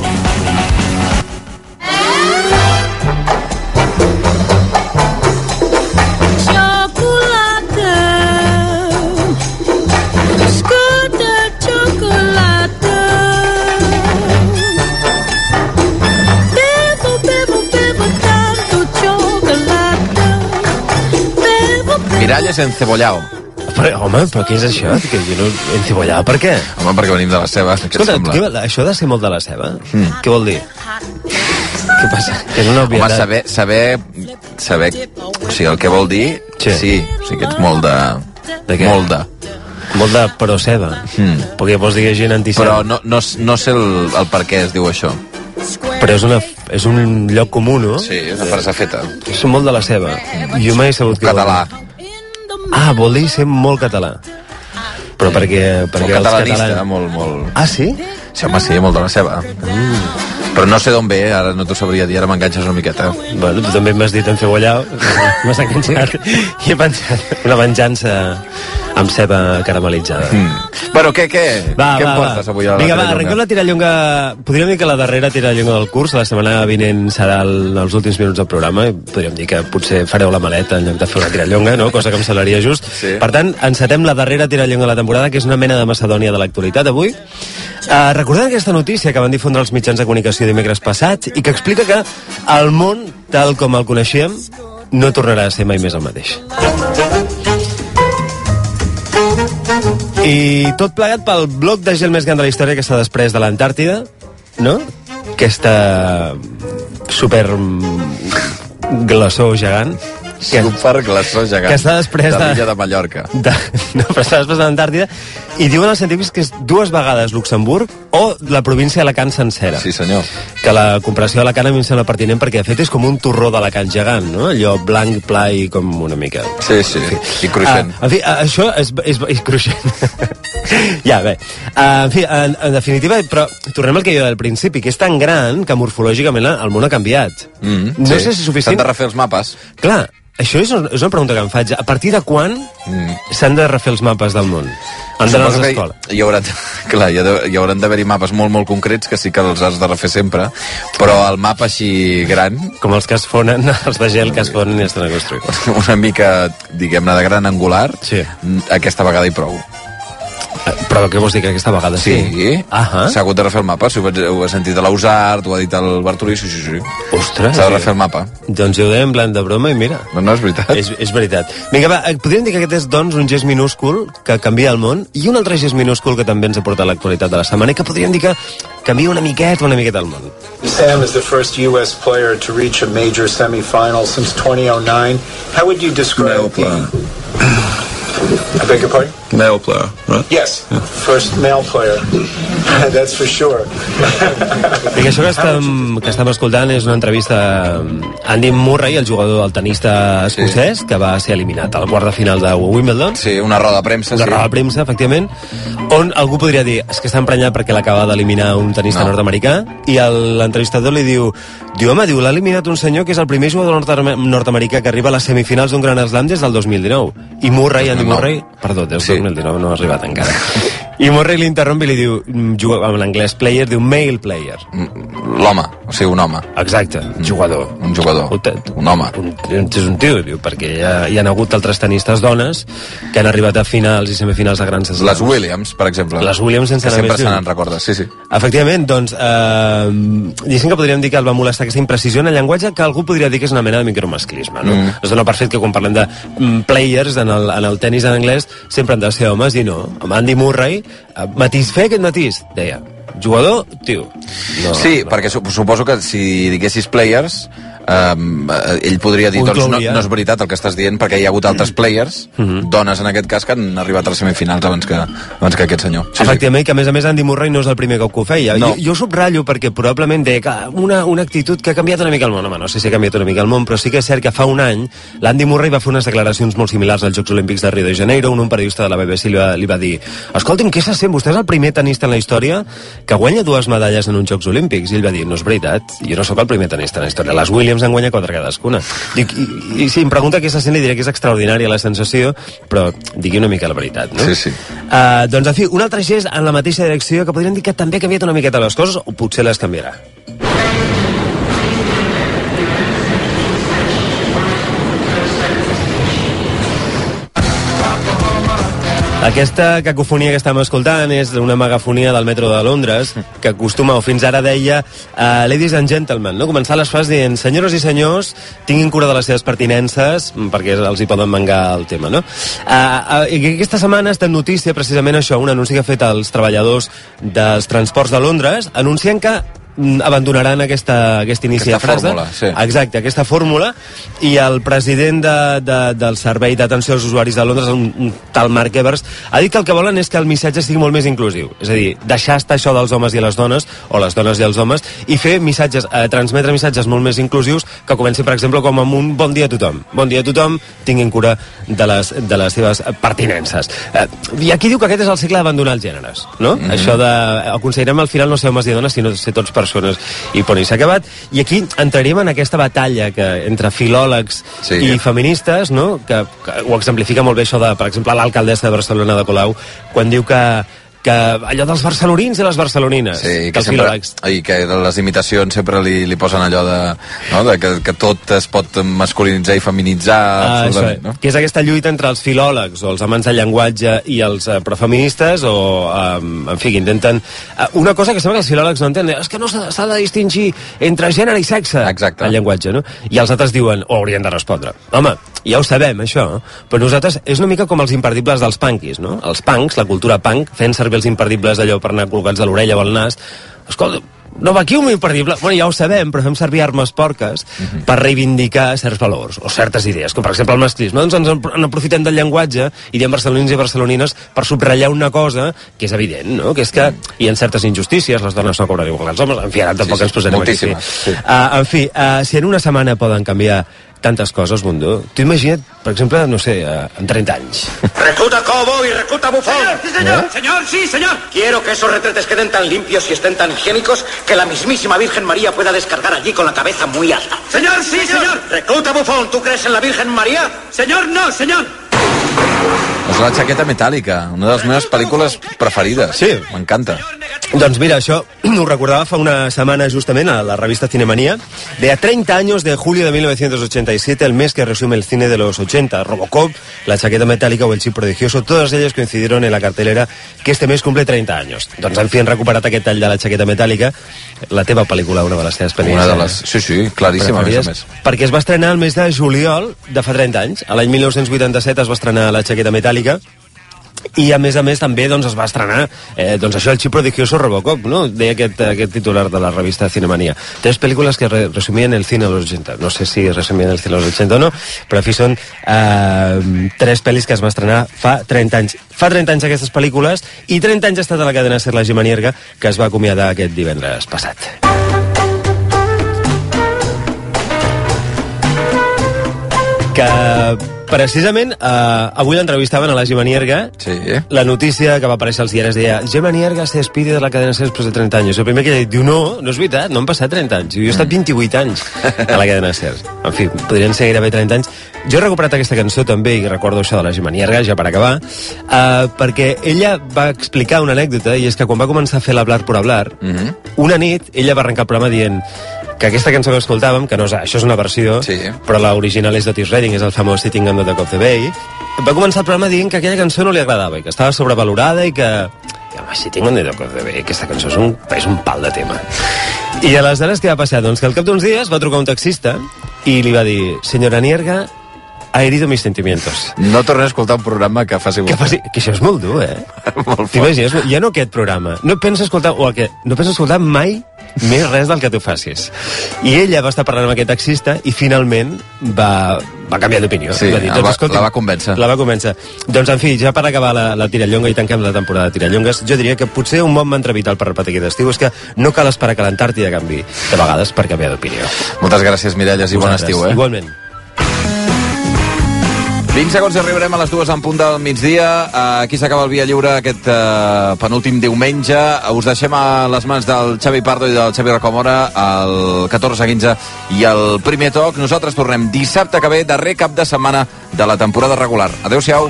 Miralles encebollao. Però, home, però què és això? Que jo no... Encebollao, per què? Home, perquè venim de la ceba. Escolta, què, això de ser molt de la ceba, mm. què vol dir? Què passa? Que és una obvietat. Home, saber, saber, saber... O sigui, el que vol dir... Sí. sí o sigui, que ets molt de... De què? Molt de... Molt de pro-ceba. Mm. Perquè vols dir que gent anticeba. Però no, no, no sé el, el per què es diu això. Però és, una, és un lloc comú, no? Sí, és una frase feta. Som molt de la ceba. Mm. Jo mai he sabut que... Català. Ah, vol dir ser molt català. Però perquè... perquè molt catalanista, catalans... molt, molt... Ah, sí? Sí, home, sí, molt de la ceba. Mm. Però no sé d'on ve, ara no t'ho sabria dir, ara m'enganxes una miqueta. Bueno, tu també m'has dit encebollao, m'has enganxat, i he pensat una venjança amb ceba caramelitzada. Mm. Bueno, què, què? Va, què va, em portes va. avui a la Vinga, va, arrenquem la tirallonga... Podríem dir que la darrera tirallonga del curs, la setmana vinent serà el, els últims minuts del programa, i podríem dir que potser fareu la maleta en lloc de fer una tirallonga, no? Cosa que em semblaria just. Sí. Per tant, encetem la darrera tirallonga de la temporada, que és una mena de Macedònia de l'actualitat avui. Uh, recordem aquesta notícia que van difondre els mitjans de comunicació dimecres passats i que explica que el món, tal com el coneixíem, no tornarà a ser mai més el mateix. I tot plegat pel bloc de gel més gran de la història que està després de l'Antàrtida, no? Aquesta super glaçó gegant. Que, super glaçó gegant. Que està després de... De l'illa de Mallorca. De, no, però està després de l'Antàrtida. I diuen els científics que és dues vegades Luxemburg o la província d'Alacant sencera. Sí, senyor. Que la comparació d'Alacant a mi em sembla pertinent perquè, de fet, és com un torró d'Alacant gegant, no? Allò blanc, pla i com una mica... Sí, sí, en fi. I cruixent. Uh, en fi, uh, això és, és, és cruixent. Ja, bé. Uh, en fi, en, en definitiva, però tornem al que jo del principi, que és tan gran que morfològicament el món ha canviat. Mm, no sí. sé si és suficient... S'han de refer els mapes. Clar, això és, és una pregunta que em faig. A partir de quan mm. s'han de refer els mapes del món? Han d'anar a l'escola? Hi, haurà, clar, hi, ha hi hauran d'haver-hi mapes molt, molt concrets que sí que els has de refer sempre, però el mapa així gran... Com els que es fonen, els de gel que es fonen i estan a construir. Una mica, diguem-ne, de gran angular, sí. Aquesta vegada hi prou. Però què vols dir que aquesta vegada sí? Sí, s'ha hagut de refer el mapa, si ho he sentit a l'Ausart, ho ha dit el Bartolí, sí, sí, sí. Ostres! S'ha de refer el mapa. Doncs jo ho deia en plan de broma i mira. No, no, és veritat. És, és veritat. Vinga, va, podríem dir que aquest és, doncs, un gest minúscul que canvia el món i un altre gest minúscul que també ens aporta l'actualitat de la setmana i que podríem dir que canvia una miqueta, una miqueta el món. Sam is the first U S player to reach a major semi-final since twenty oh nine. How would you describe the... I beg your pardon? Male player, right? Yes, yeah. First male player. That's for sure. I això que estem, que estem escoltant és una entrevista a Andy Murray, el jugador, el tenista escocès, sí. Que va ser eliminat al quart de final de Wimbledon. Sí, una roda de premsa. Una sí. roda de premsa, efectivament, on algú podria dir, és que està emprenyat perquè l'acaba d'eliminar un tenista no. nord-americà, i l'entrevistador li diu, diu, home, diu, l'ha eliminat un senyor que és el primer jugador nord-americà que arriba a les semifinals d'un Grand Slam des del dos mil dinou. I Murray, Andy Murray, perdó, des del sí. dos mil dinou no ha arribat encara. I Murray l'interromp i li diu, juga en anglès player, diu male player. L'home, o sigui, un home. Exacte, jugador. Un jugador, un home. Un, és un tio, diu, perquè hi ha, hi ha hagut altres tenistes dones que han arribat a finals i semifinals de grans slams. Les Williams, per exemple. Les Williams sense anar més lluny. Sempre se n'en recorda, sí, sí. Efectivament, doncs, eh, diguéssim que podríem dir que el va molestar aquesta imprecisió en el llenguatge, que algú podria dir que és una mena de micromasclisme, no? Mm. Es dona per fet que quan parlem de mm, players en el, en el tenis en anglès sempre han de ser homes, i no. Amb Andy Murray, eh, matís, fer aquest matís, deia, jugador, tio. No, sí, no. Perquè suposo que si diguessis players, Um, ell podria dir, doncs no, no és veritat el que estàs dient, perquè hi ha hagut altres players, mm-hmm. dones en aquest cas, que han arribat a les semifinals abans que, abans que aquest senyor. Sí, efectivament, sí. Que a més a més Andy Murray no és el primer cop que ho feia. No. Jo, jo subratllo perquè probablement deia que una, una actitud que ha canviat una mica el món. Home, no sé si ha canviat una mica el món, però sí que és cert que fa un any l'Andy Murray va fer unes declaracions molt similars als Jocs Olímpics de Rio de Janeiro, on un periodista de la B B C li va, li va dir: escolti'm, què se sent? Vostè és el primer tenista en la història que guanya dues medalles en uns Jocs Olímpics. I ell va dir: no és veritat, jo no sóc el primer tenista en la història. Les Williams en guanya quatre cadascuna. Dic, i, i si em pregunta què se sent, li diré que és extraordinària la sensació, però digui una mica la veritat, no? Sí, sí. Uh, doncs, en fi, un altre gest en la mateixa direcció que podríem dir que també ha canviat una miqueta les coses, o potser les canviarà. Aquesta cacofonia que estem escoltant és una megafonia del metro de Londres, que acostuma, o fins ara deia, uh, ladies and gentlemen, no? Començar les frases dient: senyores i senyors, tinguin cura de les seves pertinences, perquè els hi poden mangar el tema, no? Uh, uh, i aquesta setmana està en notícia precisament això, un anunci que ha fet els treballadors dels transports de Londres, anunciant que abandonaran aquesta, aquesta inici aquesta de frase. Fórmula, sí. Exacte, aquesta fórmula, i el president de, de, del Servei d'Atenció als Usuaris de Londres, un, un tal Mark Evers, ha dit que el que volen és que el missatge sigui molt més inclusiu, és a dir, deixar estar això dels homes i les dones, o les dones i els homes, i fer missatges, eh, transmetre missatges molt més inclusius, que comenci, per exemple, com amb un bon dia a tothom. Bon dia a tothom, tinguin cura de les, de les seves pertinences. Eh, I aquí diu que aquest és el cicle d'abandonar els gèneres, no? Mm-hmm. Això de, aconseguirem al final no ser homes i dones, sinó ser tots persones, i punt, i s'ha acabat. I aquí entraríem en aquesta batalla que entre filòlegs sí. i feministes, no? que, que ho exemplifica molt bé això de, per exemple, l'alcaldessa de Barcelona de Colau, quan diu que que allò dels barcelonins i les barcelonines, sí, que, que els sempre, filòlegs... i que les imitacions sempre li, li posen allò de, no? de que, que tot es pot masculinitzar i feminitzar ah, absolutament, no? Que és aquesta lluita entre els filòlegs o els amants del llenguatge i els uh, profeministes, o um, en fi, que intenten uh, una cosa que sembla que els filòlegs no entenen, és que no s'ha de distingir entre gènere i sexe. Exacte. El llenguatge, no? I els altres diuen, o haurien de respondre, home, ja ho sabem això, però nosaltres és una mica com els imperdibles dels punkis, no? Els punks, la cultura punk, fent servir els imperdibles d'allò per anar col·locats a l'orella o al nas. Escolta, no va aquí un imperdible, bueno, ja ho sabem, però fem servir armes porques uh-huh. per reivindicar certs valors o certes idees, com per exemple el masclisme. Doncs ens en aprofitem del llenguatge i diem barcelonins i barcelonines per subratllar una cosa que és evident, no? Que és que hi ha certes injustícies, les dones no cobren igual que els homes, en fi, ara tampoc sí, sí, ens posarem aquí. Sí. Sí. Uh, en fi, uh, si en una setmana poden canviar tantes cosas, Bundó. Tú imagina't, per exemple, no sé, en treinta anys. Recluta Cobo y recluta Bufón. Señor, sí, señor, ¿Eh? señor, sí, señor. Quiero que esos retretes queden tan limpios y estén tan higiénicos que la mismísima Virgen María pueda descargar allí con la cabeza muy alta. Señor, sí, señor. señor. Recluta Bufón, ¿tú crees en la Virgen María? Señor, no, señor. És la jaqueta metàl·lica, una de les meves pel·lícules preferides. Sí. M'encanta. Doncs mira, això ho recordava fa una setmana justament a la revista Cinemanía. De a treinta años de julio de mil novecientos ochenta y siete, el mes que resume el cine de los ochenta. Robocop, la chaqueta metálica o el chip prodigioso, todos ellos coincidieron en la cartelera que este mes cumple treinta años. Doncs en fi, han recuperat aquest tall de la chaqueta metàl·lica, la teva pel·lícula, una de les teves pel·lícules. Una de les... Sí, sí, claríssima, a més a més. Perquè es va estrenar el mes de juliol de fa trenta anys. A l'any mil nou-cents vuitanta-set es va estrenar la chaqueta metàl·lica, i a més a més també doncs, es va estrenar eh, doncs això, el chip prodigioso Robocop, no? Deia aquest, aquest titular de la revista Cinemanía. Tres pel·lícules que re resumien el cine de los ochenta. No sé si resumien el cine de los ochenta o no, però en fi són eh, tres pel·lis que es va estrenar fa trenta anys. Fa trenta anys aquestes pel·lícules, i trenta anys ha estat a la cadena SER la Gemanierga, que es va acomiadar aquest divendres passat. Que precisament, eh, avui l'entrevistaven a la Gemma Nierga. Sí. La notícia que va aparèixer als diaris deia Gemma Nierga se despide de la cadena SER després de trenta anys. El primer que ella diu, no, no és veritat, no han passat trenta anys. Jo he estat vint-i-vuit anys a la cadena SER. En fi, podrien ser gairebé trenta anys. Jo he recuperat aquesta cançó també, i recordo això de la Gemma Nierga, ja per acabar, eh, perquè ella va explicar una anècdota, i és que quan va començar a fer l'Hablar por Hablar, mm-hmm. una nit ella va arrencar el programa dient que aquesta cançó que escoltàvem, que no és, això és una versió, sí. però l'original és d'Otis Redding, és el famós Sitting on the Dock of the Bay, va començar el programa dient que aquella cançó no li agradava i que estava sobrevalorada i que... I, home, Sitting on the Dock of the Bay, aquesta cançó és un, és un pal de tema. I aleshores què va passar? Doncs que al cap d'uns dies va trucar un taxista i li va dir, senyora Nierga, ha herido mis sentimientos. No tornes a escoltar un programa que faci... Que, faci, que això és molt dur, eh? Molt fort. T'imagines? Ja no aquest programa. No pensa escoltar... O el que, no pensa escoltar mai més res del que tu facis. I ella va estar parlant amb aquest taxista i finalment va, va canviar d'opinió. Sí, va dir, doncs, va, escolti, la va convèncer. La va convèncer. Doncs, en fi, ja per acabar la, la tirallonga i tanquem la temporada de tirallongues, jo diria que potser un bon mantra vital per repetir aquest estiu és que no cal esperar que l'Antàrtida canvi, de vegades per canviar d'opinió. Moltes gràcies, Miralles, i bon estiu, eh? Igualment. vint segons i arribarem a les dues en punt del migdia. Aquí s'acaba el Via Lliure aquest uh, penúltim diumenge. Us deixem a les mans del Xavi Pardo i del Xavi Rocamora el catorze quinze i el primer toc. Nosaltres tornem dissabte que ve, darrer cap de setmana de la temporada regular. Adéu-siau.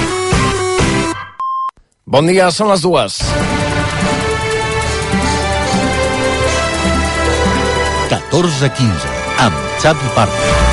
Bon dia, són les dues. catorze quinze amb Xavi Pardo.